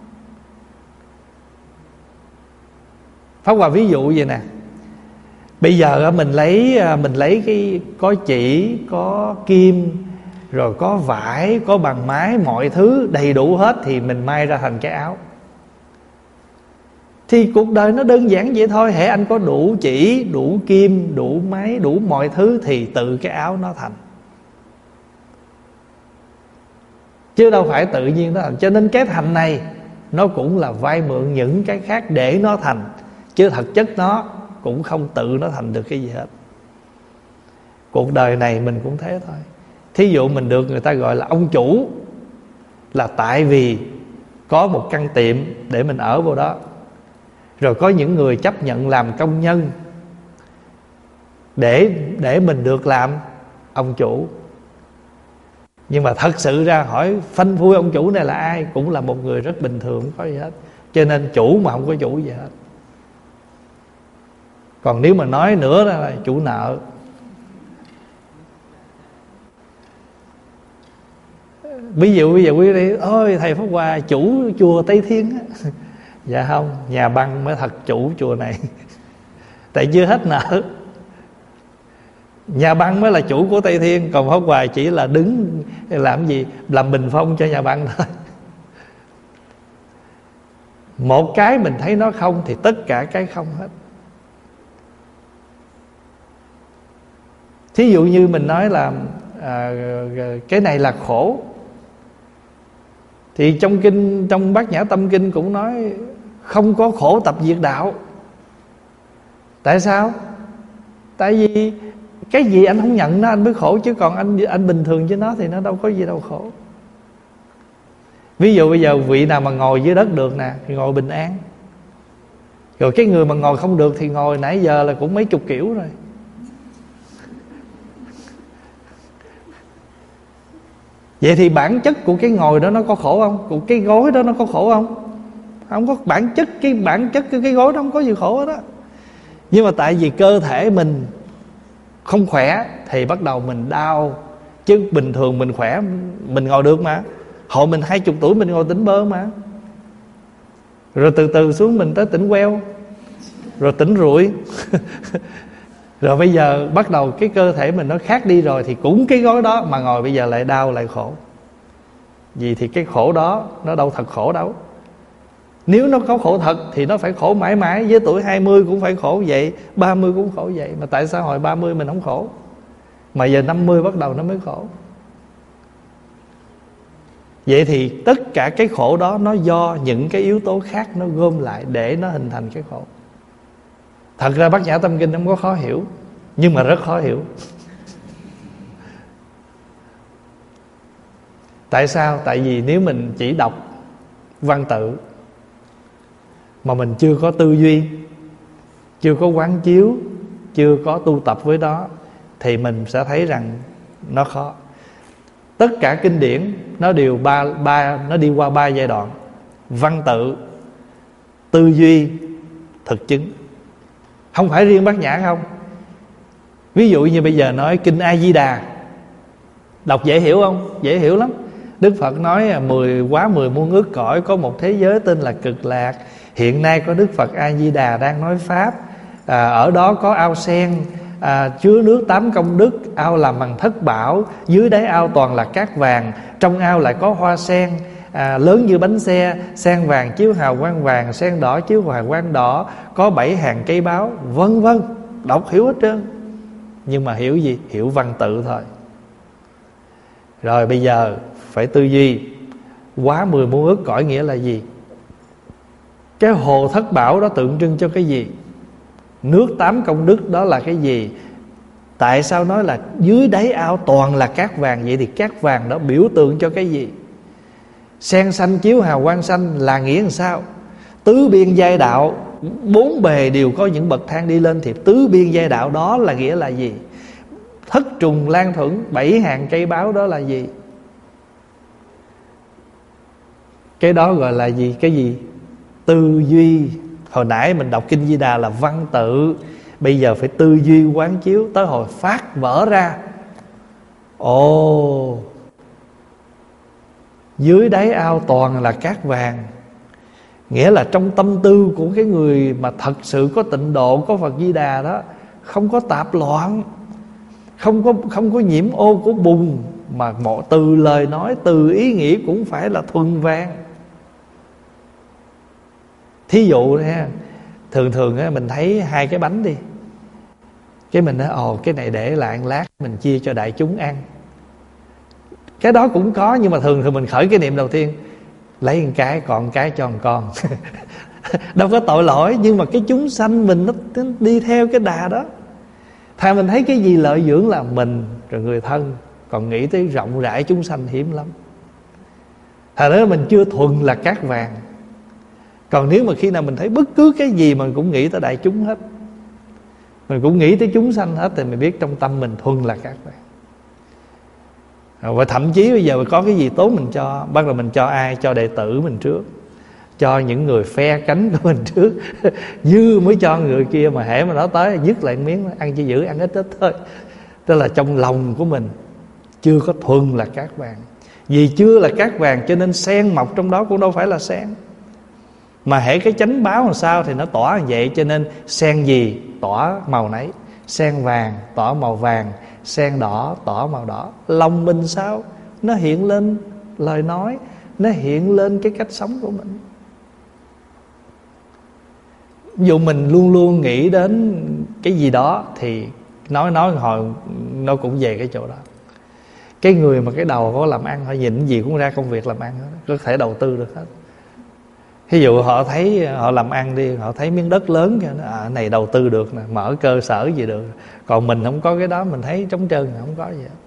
Pháp Hòa ví dụ vậy nè. Bây giờ mình lấy Mình lấy cái có chỉ, có kim, rồi có vải, có bằng mái, mọi thứ đầy đủ hết thì mình may ra thành cái áo. Thì cuộc đời nó đơn giản vậy thôi. Hễ anh có đủ chỉ, đủ kim, đủ máy, đủ mọi thứ thì tự cái áo nó thành. Chứ đâu phải tự nhiên nó thành. Cho nên cái thành này nó cũng là vay mượn những cái khác để nó thành. Chứ thật chất nó cũng không tự nó thành được cái gì hết. Cuộc đời này mình cũng thế thôi. Thí dụ mình được người ta gọi là ông chủ, là tại vì có một căn tiệm để mình ở vô đó. Rồi có những người chấp nhận làm công nhân Để để mình được làm ông chủ. Nhưng mà thật sự ra hỏi phanh phui ông chủ này là ai, cũng là một người rất bình thường, không có gì hết. Cho nên chủ mà không có chủ gì hết. Còn nếu mà nói nữa là chủ nợ. Ví dụ bây giờ quý vị ôi thầy Pháp Hòa chủ chùa Tây Thiên á. Dạ không, nhà băng mới thật chủ chùa này. Tại chưa hết nợ. Nhà băng mới là chủ của Tây Thiên, còn Pháp Hòa chỉ là đứng làm gì, làm bình phong cho nhà băng thôi. Một cái mình thấy nó không thì tất cả cái không hết. Thí dụ như mình nói là à, cái này là khổ, thì trong kinh, trong Bát Nhã Tâm Kinh cũng nói không có khổ tập diệt đạo. Tại sao? Tại vì cái gì anh không nhận nó anh mới khổ, chứ còn anh anh bình thường với nó thì nó đâu có gì đâu khổ. Ví dụ bây giờ vị nào mà ngồi dưới đất được nè thì ngồi bình an. Rồi cái người mà ngồi không được thì ngồi nãy giờ là cũng mấy chục kiểu rồi. Vậy thì bản chất của cái ngồi đó nó có khổ không? Của cái gối đó nó có khổ không? Không có. Bản chất cái bản chất cái gối đó không có gì khổ hết đó. Nhưng mà tại vì cơ thể mình không khỏe thì bắt đầu mình đau. Chứ bình thường mình khỏe, mình ngồi được mà. Hồi mình hai chục tuổi mình ngồi tỉnh bơ mà. Rồi từ từ xuống mình tới tỉnh queo, rồi tỉnh rụi. Rồi bây giờ bắt đầu cái cơ thể mình nó khác đi rồi, thì cũng cái gối đó mà ngồi bây giờ lại đau lại khổ. Vì thì cái khổ đó nó đâu thật khổ đâu. Nếu nó có khổ thật thì nó phải khổ mãi mãi. Với tuổi hai mươi cũng phải khổ vậy, ba mươi cũng khổ vậy. Mà tại sao hồi ba mươi mình không khổ, mà giờ năm mươi bắt đầu nó mới khổ? Vậy thì tất cả cái khổ đó nó do những cái yếu tố khác nó gom lại để nó hình thành cái khổ. Thật ra Bát Nhã Tâm Kinh không có khó hiểu, nhưng mà rất khó hiểu. Tại sao? Tại vì nếu mình chỉ đọc văn tự mà mình chưa có tư duy, chưa có quán chiếu, chưa có tu tập với đó, thì mình sẽ thấy rằng nó khó. Tất cả kinh điển nó đều ba, ba, nó đi qua ba giai đoạn: văn tự, tư duy, thực chứng. Không phải riêng Bát Nhã không. Ví dụ như bây giờ nói kinh A Di Đà, đọc dễ hiểu không? Dễ hiểu lắm. Đức Phật nói mười quá mười muôn ức cõi có một thế giới tên là Cực Lạc. Hiện nay có Đức Phật A Di Đà đang nói pháp. à, Ở đó có ao sen à, chứa nước tám công đức. Ao làm bằng thất bảo, dưới đáy ao toàn là cát vàng, trong ao lại có hoa sen à, lớn như bánh xe. Sen vàng chiếu hào quang vàng, sen đỏ chiếu hào quang đỏ, có bảy hàng cây báo, vân vân. Đọc hiểu hết trơn. Nhưng mà hiểu gì? Hiểu văn tự thôi. Rồi bây giờ phải tư duy. Quá mười muôn ức cõi nghĩa là gì? Cái hồ thất bảo đó tượng trưng cho cái gì? Nước tám công đức đó là cái gì? Tại sao nói là dưới đáy ao toàn là cát vàng? Vậy thì cát vàng đó biểu tượng cho cái gì? Sen xanh chiếu hào quang xanh là nghĩa làm sao? Tứ biên giai đạo, bốn bề đều có những bậc thang đi lên, thì tứ biên giai đạo đó là nghĩa là gì? Thất trùng lan thuẫn, bảy hàng cây báo đó là gì? Cái đó gọi là gì? Cái gì? Tư duy. Hồi nãy mình đọc kinh Di Đà là văn tự, bây giờ phải tư duy quán chiếu. Tới hồi phát vỡ ra, ồ, dưới đáy ao toàn là cát vàng. Nghĩa là trong tâm tư của cái người mà thật sự có tịnh độ, có Phật Di Đà đó, không có tạp loạn, Không có, không có nhiễm ô của bùn, mà mọi từ lời nói, từ ý nghĩ cũng phải là thuần vàng. Thí dụ nha, thường thường á, mình thấy hai cái bánh đi, cái mình nói ồ cái này để lại ăn lát mình chia cho đại chúng ăn. Cái đó cũng có, nhưng mà thường thường mình khởi cái niệm đầu tiên lấy một cái, còn cái cho một con. Đâu có tội lỗi, nhưng mà cái chúng sanh mình nó đi theo cái đà đó. Thà mình thấy cái gì lợi dưỡng là mình rồi người thân, còn nghĩ tới rộng rãi chúng sanh hiếm lắm. Thà đó mình chưa thuần là cát vàng. Còn nếu mà khi nào mình thấy bất cứ cái gì mình cũng nghĩ tới đại chúng hết, mình cũng nghĩ tới chúng sanh hết, thì mình biết trong tâm mình thuần là cát vàng. Và thậm chí bây giờ có cái gì tốt mình cho, bắt đầu mình cho ai? Cho đệ tử mình trước, cho những người phe cánh của mình trước. Dư mới cho người kia, mà hễ mà nó tới dứt lại miếng, ăn cho giữ, ăn ít ít thôi. Tức là trong lòng của mình chưa có thuần là cát vàng. Vì chưa là cát vàng cho nên sen mọc trong đó cũng đâu phải là sen. Mà hễ cái chánh báo làm sao thì nó tỏa như vậy. Cho nên sen gì tỏa màu nấy. Sen vàng tỏa màu vàng, sen đỏ tỏa màu đỏ. Lòng mình sao nó hiện lên lời nói, nó hiện lên cái cách sống của mình. Ví dụ mình luôn luôn nghĩ đến cái gì đó thì nói nói hồi nó cũng về cái chỗ đó. Cái người mà cái đầu có làm ăn, họ nhìn gì cũng ra công việc làm ăn hết, có thể đầu tư được hết. Ví dụ họ thấy họ làm ăn đi, họ thấy miếng đất lớn kìa, à, này đầu tư được nè, mở cơ sở gì được. Còn mình không có cái đó, mình thấy trống trơn, không có gì hết.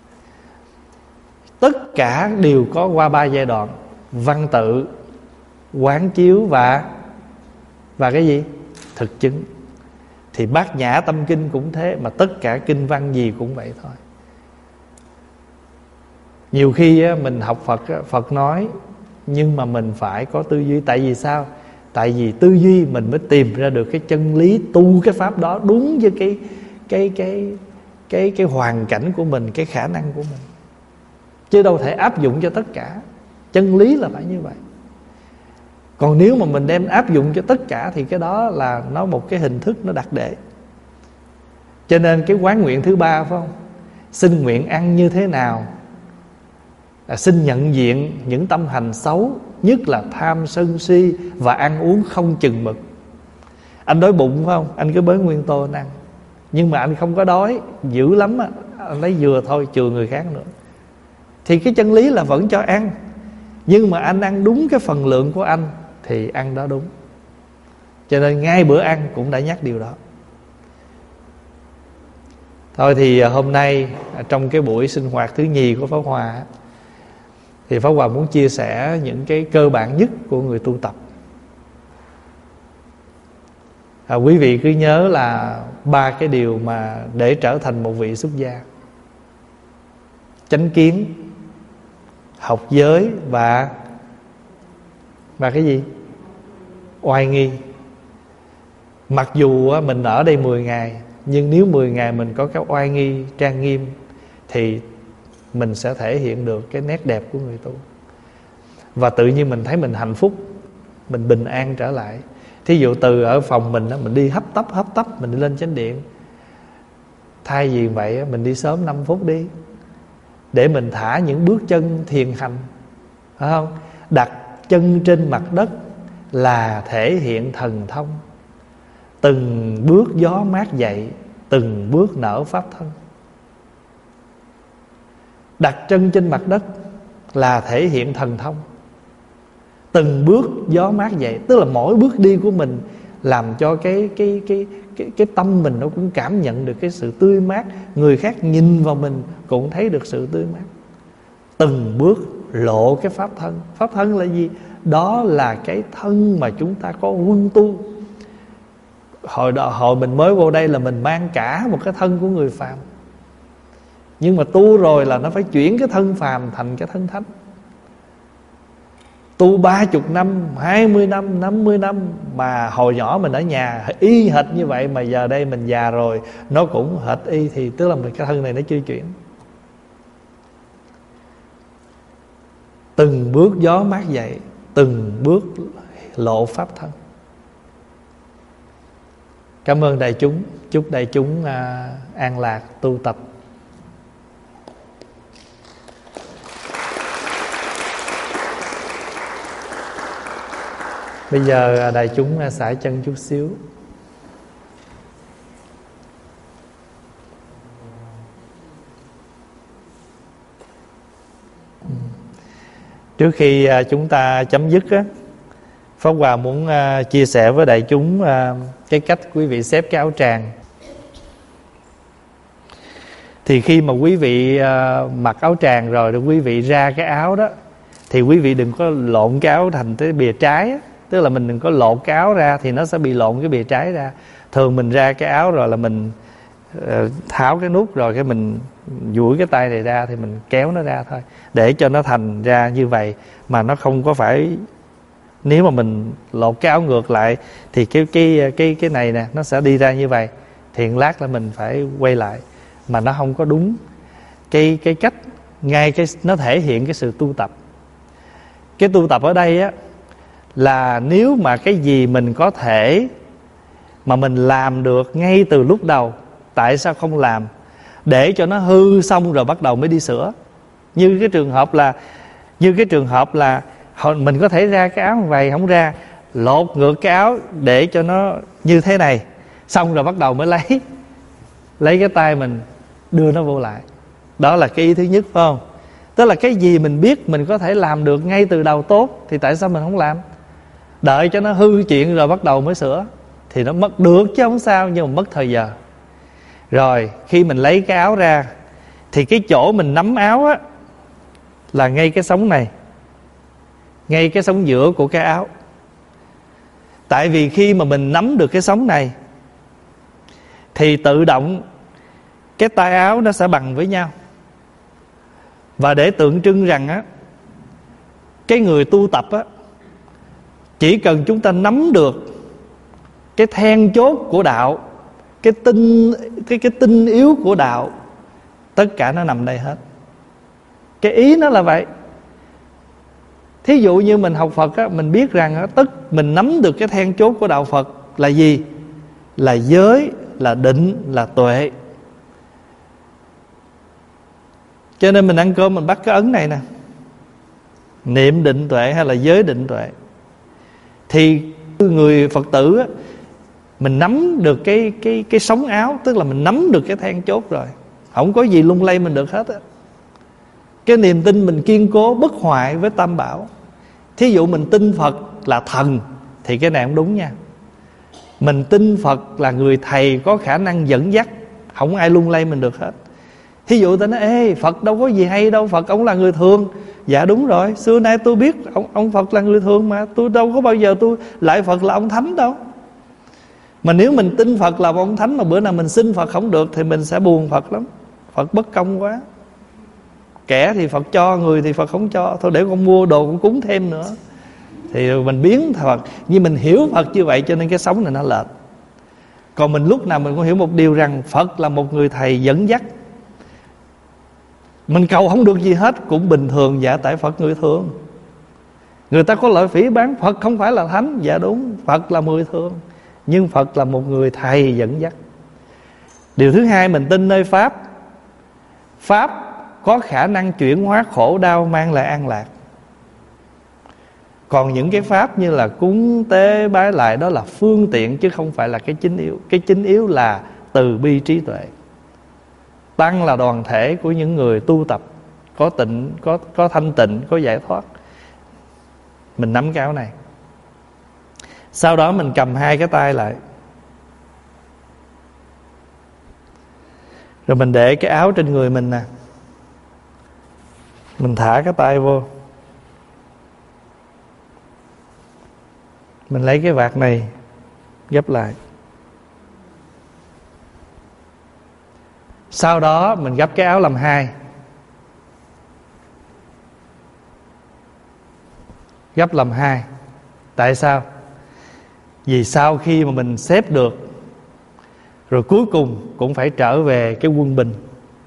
Tất cả đều có qua ba giai đoạn: văn tự, quán chiếu và và cái gì? Thực chứng. Thì Bát Nhã Tâm Kinh cũng thế, mà tất cả kinh văn gì cũng vậy thôi. Nhiều khi á, mình học Phật á, Phật nói, nhưng mà mình phải có tư duy. Tại vì sao? Tại vì tư duy mình mới tìm ra được cái chân lý, tu cái pháp đó đúng với cái cái cái cái cái hoàn cảnh của mình, cái khả năng của mình, chứ đâu thể áp dụng cho tất cả. Chân lý là phải như vậy. Còn nếu mà mình đem áp dụng cho tất cả thì cái đó là nó một cái hình thức nó đặc đệ. Cho nên cái quán nguyện thứ ba, phải không? Xin nguyện ăn như thế nào? À, xin nhận diện những tâm hành xấu, nhất là tham sân si và ăn uống không chừng mực. Anh đói bụng phải không? Anh cứ bới nguyên tô anh ăn. Nhưng mà anh không có đói dữ lắm á, anh lấy vừa thôi, chừa người khác nữa. Thì cái chân lý là vẫn cho ăn, nhưng mà anh ăn đúng cái phần lượng của anh thì ăn đó đúng. Cho nên ngay bữa ăn cũng đã nhắc điều đó. Thôi thì hôm nay trong cái buổi sinh hoạt thứ nhì của Pháp Hòa, thì Pháp Hòa muốn chia sẻ những cái cơ bản nhất của người tu tập. à, Quý vị cứ nhớ là ba cái điều mà để trở thành một vị xuất gia: chánh kiến, học giới và và cái gì? Oai nghi. Mặc dù mình ở đây mười ngày, nhưng nếu mười ngày mình có cái oai nghi trang nghiêm thì mình sẽ thể hiện được cái nét đẹp của người tu. Và tự nhiên mình thấy mình hạnh phúc, mình bình an trở lại. Thí dụ từ ở phòng mình đó, mình đi hấp tấp hấp tấp mình đi lên chánh điện. Thay vì vậy mình đi sớm năm phút đi, để mình thả những bước chân thiền hành, phải không? Đặt chân trên mặt đất là thể hiện thần thông. Từng bước gió mát dậy, từng bước nở pháp thân. Đặt chân trên mặt đất là thể hiện thần thông. Từng bước gió mát dậy, tức là mỗi bước đi của mình làm cho cái cái cái cái cái tâm mình nó cũng cảm nhận được cái sự tươi mát. Người khác nhìn vào mình cũng thấy được sự tươi mát. Từng bước lộ cái pháp thân. Pháp thân là gì? Đó là cái thân mà chúng ta có quân tu. Hồi đó, hồi mình mới vô đây là mình mang cả một cái thân của người phàm. Nhưng mà tu rồi là nó phải chuyển cái thân phàm thành cái thân thánh. Tu ba chục năm, hai mươi năm, năm mươi năm, mà hồi nhỏ mình ở nhà y hệt như vậy, mà giờ đây mình già rồi nó cũng hệt y, thì tức là cái thân này nó chưa chuyển. Từng bước gió mát dậy, từng bước lộ pháp thân. Cảm ơn đại chúng. Chúc đại chúng à, an lạc tu tập. Bây giờ đại chúng xải chân chút xíu. Trước khi chúng ta chấm dứt á, Pháp Hòa muốn chia sẻ với đại chúng cái cách quý vị xếp cái áo tràng. Thì khi mà quý vị mặc áo tràng rồi, rồi quý vị ra cái áo đó, thì quý vị đừng có lộn cái áo thành cái bìa trái á. Tức là mình đừng có lột cái áo ra thì nó sẽ bị lộn cái bìa trái ra. Thường mình ra cái áo rồi là mình tháo cái nút rồi cái mình duỗi cái tay này ra thì mình kéo nó ra thôi, để cho nó thành ra như vậy. Mà nó không có phải, nếu mà mình lột cái áo ngược lại thì cái cái cái cái này nè nó sẽ đi ra như vậy, thì lát là mình phải quay lại, mà nó không có đúng cái cái cách ngay cái nó thể hiện cái sự tu tập. Cái tu tập ở đây á là nếu mà cái gì mình có thể mà mình làm được ngay từ lúc đầu, tại sao không làm để cho nó hư xong rồi bắt đầu mới đi sửa? Như cái trường hợp là như cái trường hợp là mình có thể ra cái áo vầy không ra, lột ngược cái áo để cho nó như thế này, xong rồi bắt đầu mới lấy lấy cái tay mình đưa nó vô lại. Đó là cái ý thứ nhất, phải không? Tức là cái gì mình biết mình có thể làm được ngay từ đầu tốt thì tại sao mình không làm? Đợi cho nó hư chuyện rồi bắt đầu mới sửa thì nó mất được chứ không sao, nhưng mà mất thời giờ. Rồi khi mình lấy cái áo ra thì cái chỗ mình nắm áo á là ngay cái sống này, ngay cái sống giữa của cái áo. Tại vì khi mà mình nắm được cái sống này thì tự động cái tay áo nó sẽ bằng với nhau. Và để tượng trưng rằng á, cái người tu tập á, chỉ cần chúng ta nắm được cái then chốt của đạo, cái tinh cái cái tinh yếu của đạo, tất cả nó nằm đây hết. Cái ý nó là vậy. Thí dụ như mình học Phật á, mình biết rằng á, tức mình nắm được cái then chốt của đạo Phật là gì? Là giới, là định, là tuệ. Cho nên mình ăn cơm mình bắt cái ấn này nè, niệm định tuệ hay là giới định tuệ. Thì người Phật tử á, mình nắm được cái cái cái sống áo, tức là mình nắm được cái then chốt rồi, không có gì lung lay mình được hết á. Cái niềm tin mình kiên cố bất hoại với Tam Bảo. Thí dụ mình tin Phật là thần thì cái này không đúng nha. Mình tin Phật là người thầy có khả năng dẫn dắt, không ai lung lay mình được hết. Thí dụ ta nói ê Phật đâu có gì hay đâu, Phật ông là người thường. Dạ đúng rồi, xưa nay tôi biết ông, ông Phật là người thường mà, tôi đâu có bao giờ tôi lại Phật là ông thánh đâu. Mà nếu mình tin Phật là ông thánh mà bữa nào mình xin Phật không được thì mình sẽ buồn Phật lắm. Phật bất công quá. Kẻ thì Phật cho, người thì Phật không cho. Thôi để con mua đồ con cúng thêm nữa. Thì mình biến Phật. Nhưng mình hiểu Phật như vậy cho nên cái sống này nó lệch. Còn mình lúc nào mình cũng hiểu một điều rằng Phật là một người thầy dẫn dắt. Mình cầu không được gì hết cũng bình thường. Dạ tại Phật người thường. Người ta có lợi phỉ bán Phật không phải là thánh. Dạ đúng, Phật là người thường, nhưng Phật là một người thầy dẫn dắt. Điều thứ hai, mình tin nơi Pháp. Pháp có khả năng chuyển hóa khổ đau, mang lại an lạc. Còn những cái pháp như là cúng tế bái lại, đó là phương tiện chứ không phải là cái chính yếu. Cái chính yếu là từ bi trí tuệ. Tăng là đoàn thể của những người tu tập, có tịnh, có, có thanh tịnh, có giải thoát. Mình nắm cái áo này. Sau đó mình cầm hai cái tay lại, rồi mình để cái áo trên người mình nè. Mình thả cái tay vô. Mình lấy cái vạt này ghép lại. Sau đó mình gấp cái áo làm hai. Gấp làm hai. Tại sao? Vì sau khi mà mình xếp được rồi cuối cùng cũng phải trở về cái quân bình.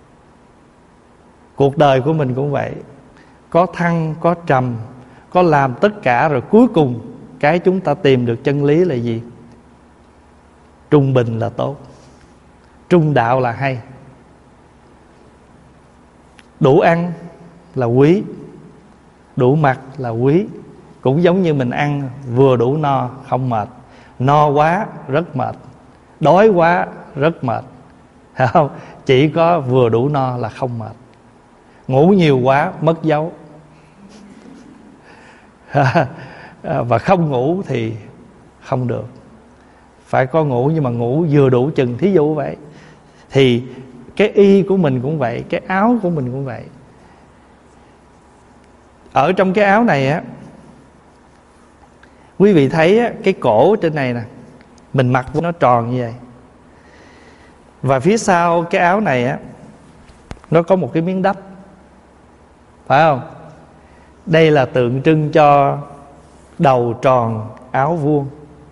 Cuộc đời của mình cũng vậy. Có thăng, có trầm, có làm tất cả rồi cuối cùng cái chúng ta tìm được chân lý là gì? Trung bình là tốt, trung đạo là hay. Đủ ăn là quý, đủ mặc là quý. Cũng giống như mình ăn vừa đủ no không mệt, no quá rất mệt, đói quá rất mệt, hiểu không? Chỉ có vừa đủ no là không mệt. Ngủ nhiều quá mất dấu và không ngủ thì không được. Phải có ngủ nhưng mà ngủ vừa đủ chừng. Thí dụ vậy. Thì cái y của mình cũng vậy, cái áo của mình cũng vậy. Ở trong cái áo này á, quý vị thấy á, cái cổ trên này nè, mình mặc nó tròn như vậy. Và phía sau cái áo này á, nó có một cái miếng đất, phải không? Đây là tượng trưng cho đầu tròn áo vuông.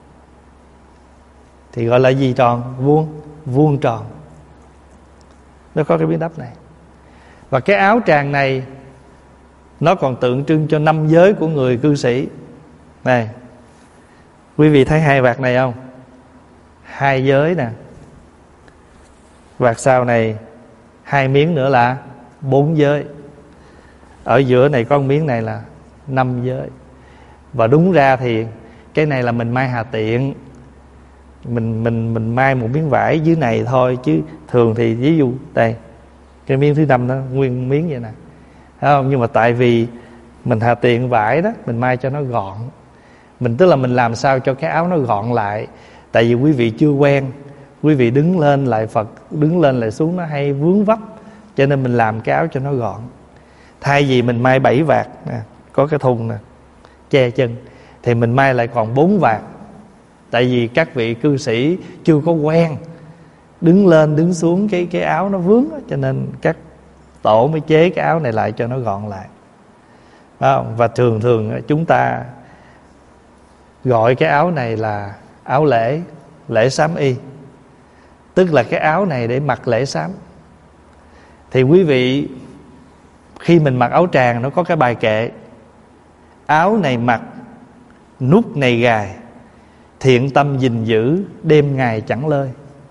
Thì gọi là gì tròn? Vuông. Vuông tròn. Nó có cái miếng đất này. Và cái áo tràng này nó còn tượng trưng cho năm giới của người cư sĩ. Này, quý vị thấy hai vạt này không? Hai giới nè. Vạt sau này hai miếng nữa là bốn giới. Ở giữa này có một miếng này là năm giới. Và đúng ra thì cái này là mình may hà tiện, Mình mình mình may một miếng vải dưới này thôi. Chứ thường thì ví dụ đây, cái miếng thứ năm đó nguyên miếng vậy nè, thấy không? Nhưng mà tại vì mình hà tiện vải đó, mình may cho nó gọn. Mình tức là mình làm sao cho cái áo nó gọn lại. Tại vì quý vị chưa quen, quý vị đứng lên lại Phật, đứng lên lại xuống nó hay vướng vấp, cho nên mình làm cái áo cho nó gọn. Thay vì mình may bảy vạt nè, có cái thun nè che chân, thì mình may lại còn bốn vạt. Tại vì các vị cư sĩ chưa có quen, đứng lên đứng xuống cái cái áo nó vướng, cho nên các tổ mới chế cái áo này lại cho nó gọn lại. Và thường thường chúng ta gọi cái áo này là áo lễ, lễ sám y. Tức là cái áo này để mặc lễ sám. Thì quý vị, khi mình mặc áo tràng nó có cái bài kệ: áo này mặc, nút này gài, thiện tâm gìn giữ, đêm ngày chẳng lơi.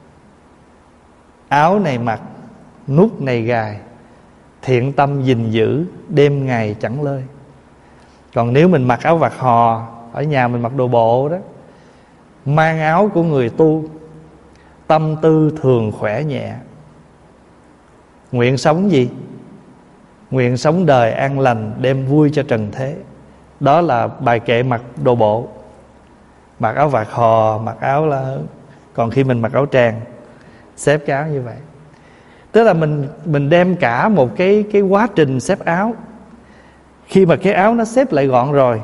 Áo này mặc, nút này gài, thiện tâm gìn giữ, đêm ngày chẳng lơi. Còn nếu mình mặc áo vạt hò, ở nhà mình mặc đồ bộ đó, mang áo của người tu, tâm tư thường khỏe nhẹ. Nguyện sống gì? Nguyện sống đời an lành, đem vui cho trần thế. Đó là bài kệ mặc đồ bộ. Mặc áo vạt hò, mặc áo là... Còn khi mình mặc áo tràng, xếp cái áo như vậy. Tức là mình mình đem cả một cái cái quá trình xếp áo. Khi mà cái áo nó xếp lại gọn rồi,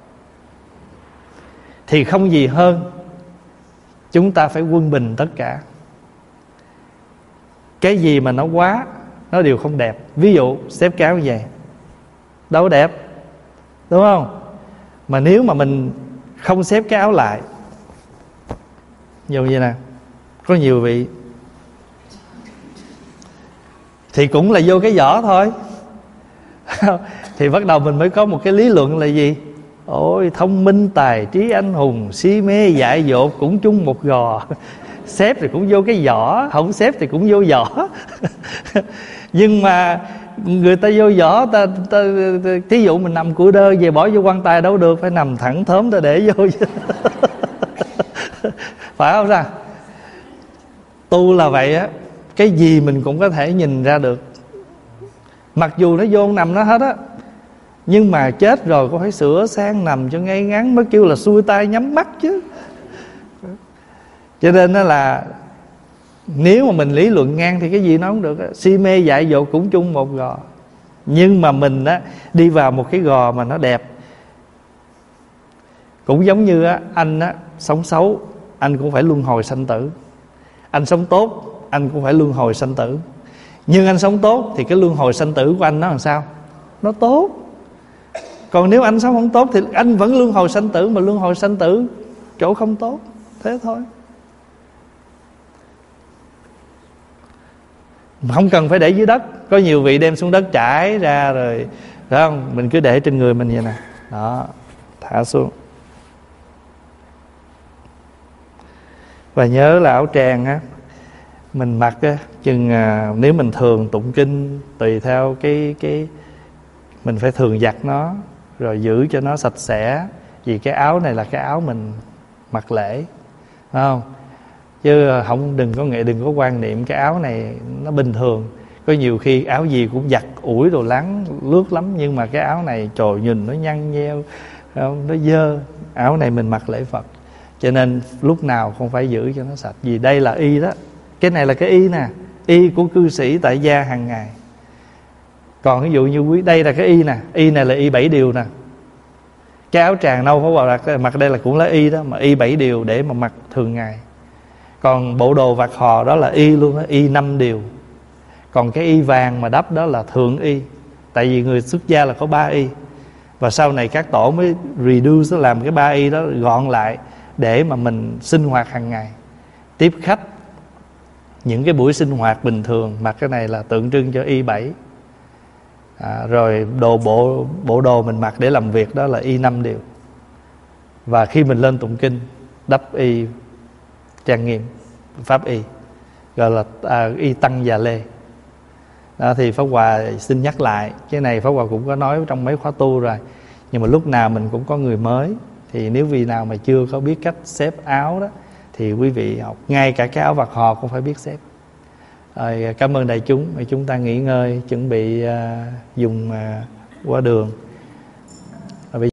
thì không gì hơn chúng ta phải quân bình tất cả. Cái gì mà nó quá, nó đều không đẹp. Ví dụ xếp cái áo về đâu đẹp, đúng không? Mà nếu mà mình không xếp cái áo lại, như vậy nè, có nhiều vị thì cũng là vô cái vỏ thôi. Thì bắt đầu mình mới có một cái lý luận là gì? Ôi, thông minh tài trí anh hùng, si mê dại dột cũng chung một gò. Xếp thì cũng vô cái vỏ, không xếp thì cũng vô vỏ. Nhưng mà người ta vô vỏ, ta, ta, ta, thí dụ mình nằm cua đơ về bỏ vô quan tài đâu được, phải nằm thẳng thớm ta để vô. Phải không sao? Tu là vậy á, cái gì mình cũng có thể nhìn ra được. Mặc dù nó vô nằm nó hết á, nhưng mà chết rồi có phải sửa sang nằm cho ngay ngắn, mới kêu là xuôi tay nhắm mắt chứ. Cho nên đó là nếu mà mình lý luận ngang thì cái gì nó không được. Si mê dại dột cũng chung một gò. Nhưng mà mình á, đi vào một cái gò mà nó đẹp. Cũng giống như á, anh á, sống xấu, anh cũng phải luân hồi sanh tử. Anh sống tốt, anh cũng phải luân hồi sanh tử. Nhưng anh sống tốt thì cái luân hồi sanh tử của anh nó làm sao? Nó tốt. Còn nếu anh sống không tốt thì anh vẫn luân hồi sanh tử, mà luân hồi sanh tử chỗ không tốt. Thế thôi. Không cần phải để dưới đất. Có nhiều vị đem xuống đất trải ra rồi, phải không? Mình cứ để trên người mình vậy nè. Đó, thả xuống. Và nhớ là áo tràng á, mình mặc á, chừng à, nếu mình thường tụng kinh, tùy theo cái cái mình phải thường giặt nó, rồi giữ cho nó sạch sẽ. Vì cái áo này là cái áo mình mặc lễ, phải không? Chứ không, đừng có nghệ đừng có quan niệm cái áo này nó bình thường. Có nhiều khi áo gì cũng giặt ủi đồ lắng lướt lắm, nhưng mà cái áo này trời nhìn nó nhăn nheo, nó dơ. Áo này mình mặc lễ Phật, cho nên lúc nào không phải giữ cho nó sạch. Vì đây là y đó. Cái này là cái y nè, y của cư sĩ tại gia hàng ngày. Còn ví dụ như quý đây là cái y nè, y này là y bảy điều nè. Cái áo tràng nâu Pháp Bảo Đạt mặc đây là cũng là y đó, mà y bảy điều để mà mặc thường ngày. Còn bộ đồ vạt hò đó là y luôn đó, y năm điều. Còn cái y vàng mà đắp đó là thượng y. Tại vì người xuất gia là có ba y. Và sau này các tổ mới reduce, làm cái ba y đó gọn lại để mà mình sinh hoạt hàng ngày, tiếp khách, những cái buổi sinh hoạt bình thường mặc cái này là tượng trưng cho y bảy. à, rồi đồ bộ bộ đồ mình mặc để làm việc đó là y năm điều. Và khi mình lên tụng kinh, đắp y trang nghiêm, pháp y, gọi là à, y tăng già lê. Đó, thì Pháp Hòa xin nhắc lại cái này. Pháp Hòa cũng có nói trong mấy khóa tu rồi, nhưng mà lúc nào mình cũng có người mới. Thì nếu vị nào mà chưa có biết cách xếp áo đó, thì quý vị học ngay cả cái áo vạt hò cũng phải biết xếp. Rồi, cảm ơn đại chúng. Chúng ta nghỉ ngơi, chuẩn bị uh, dùng uh, qua đường.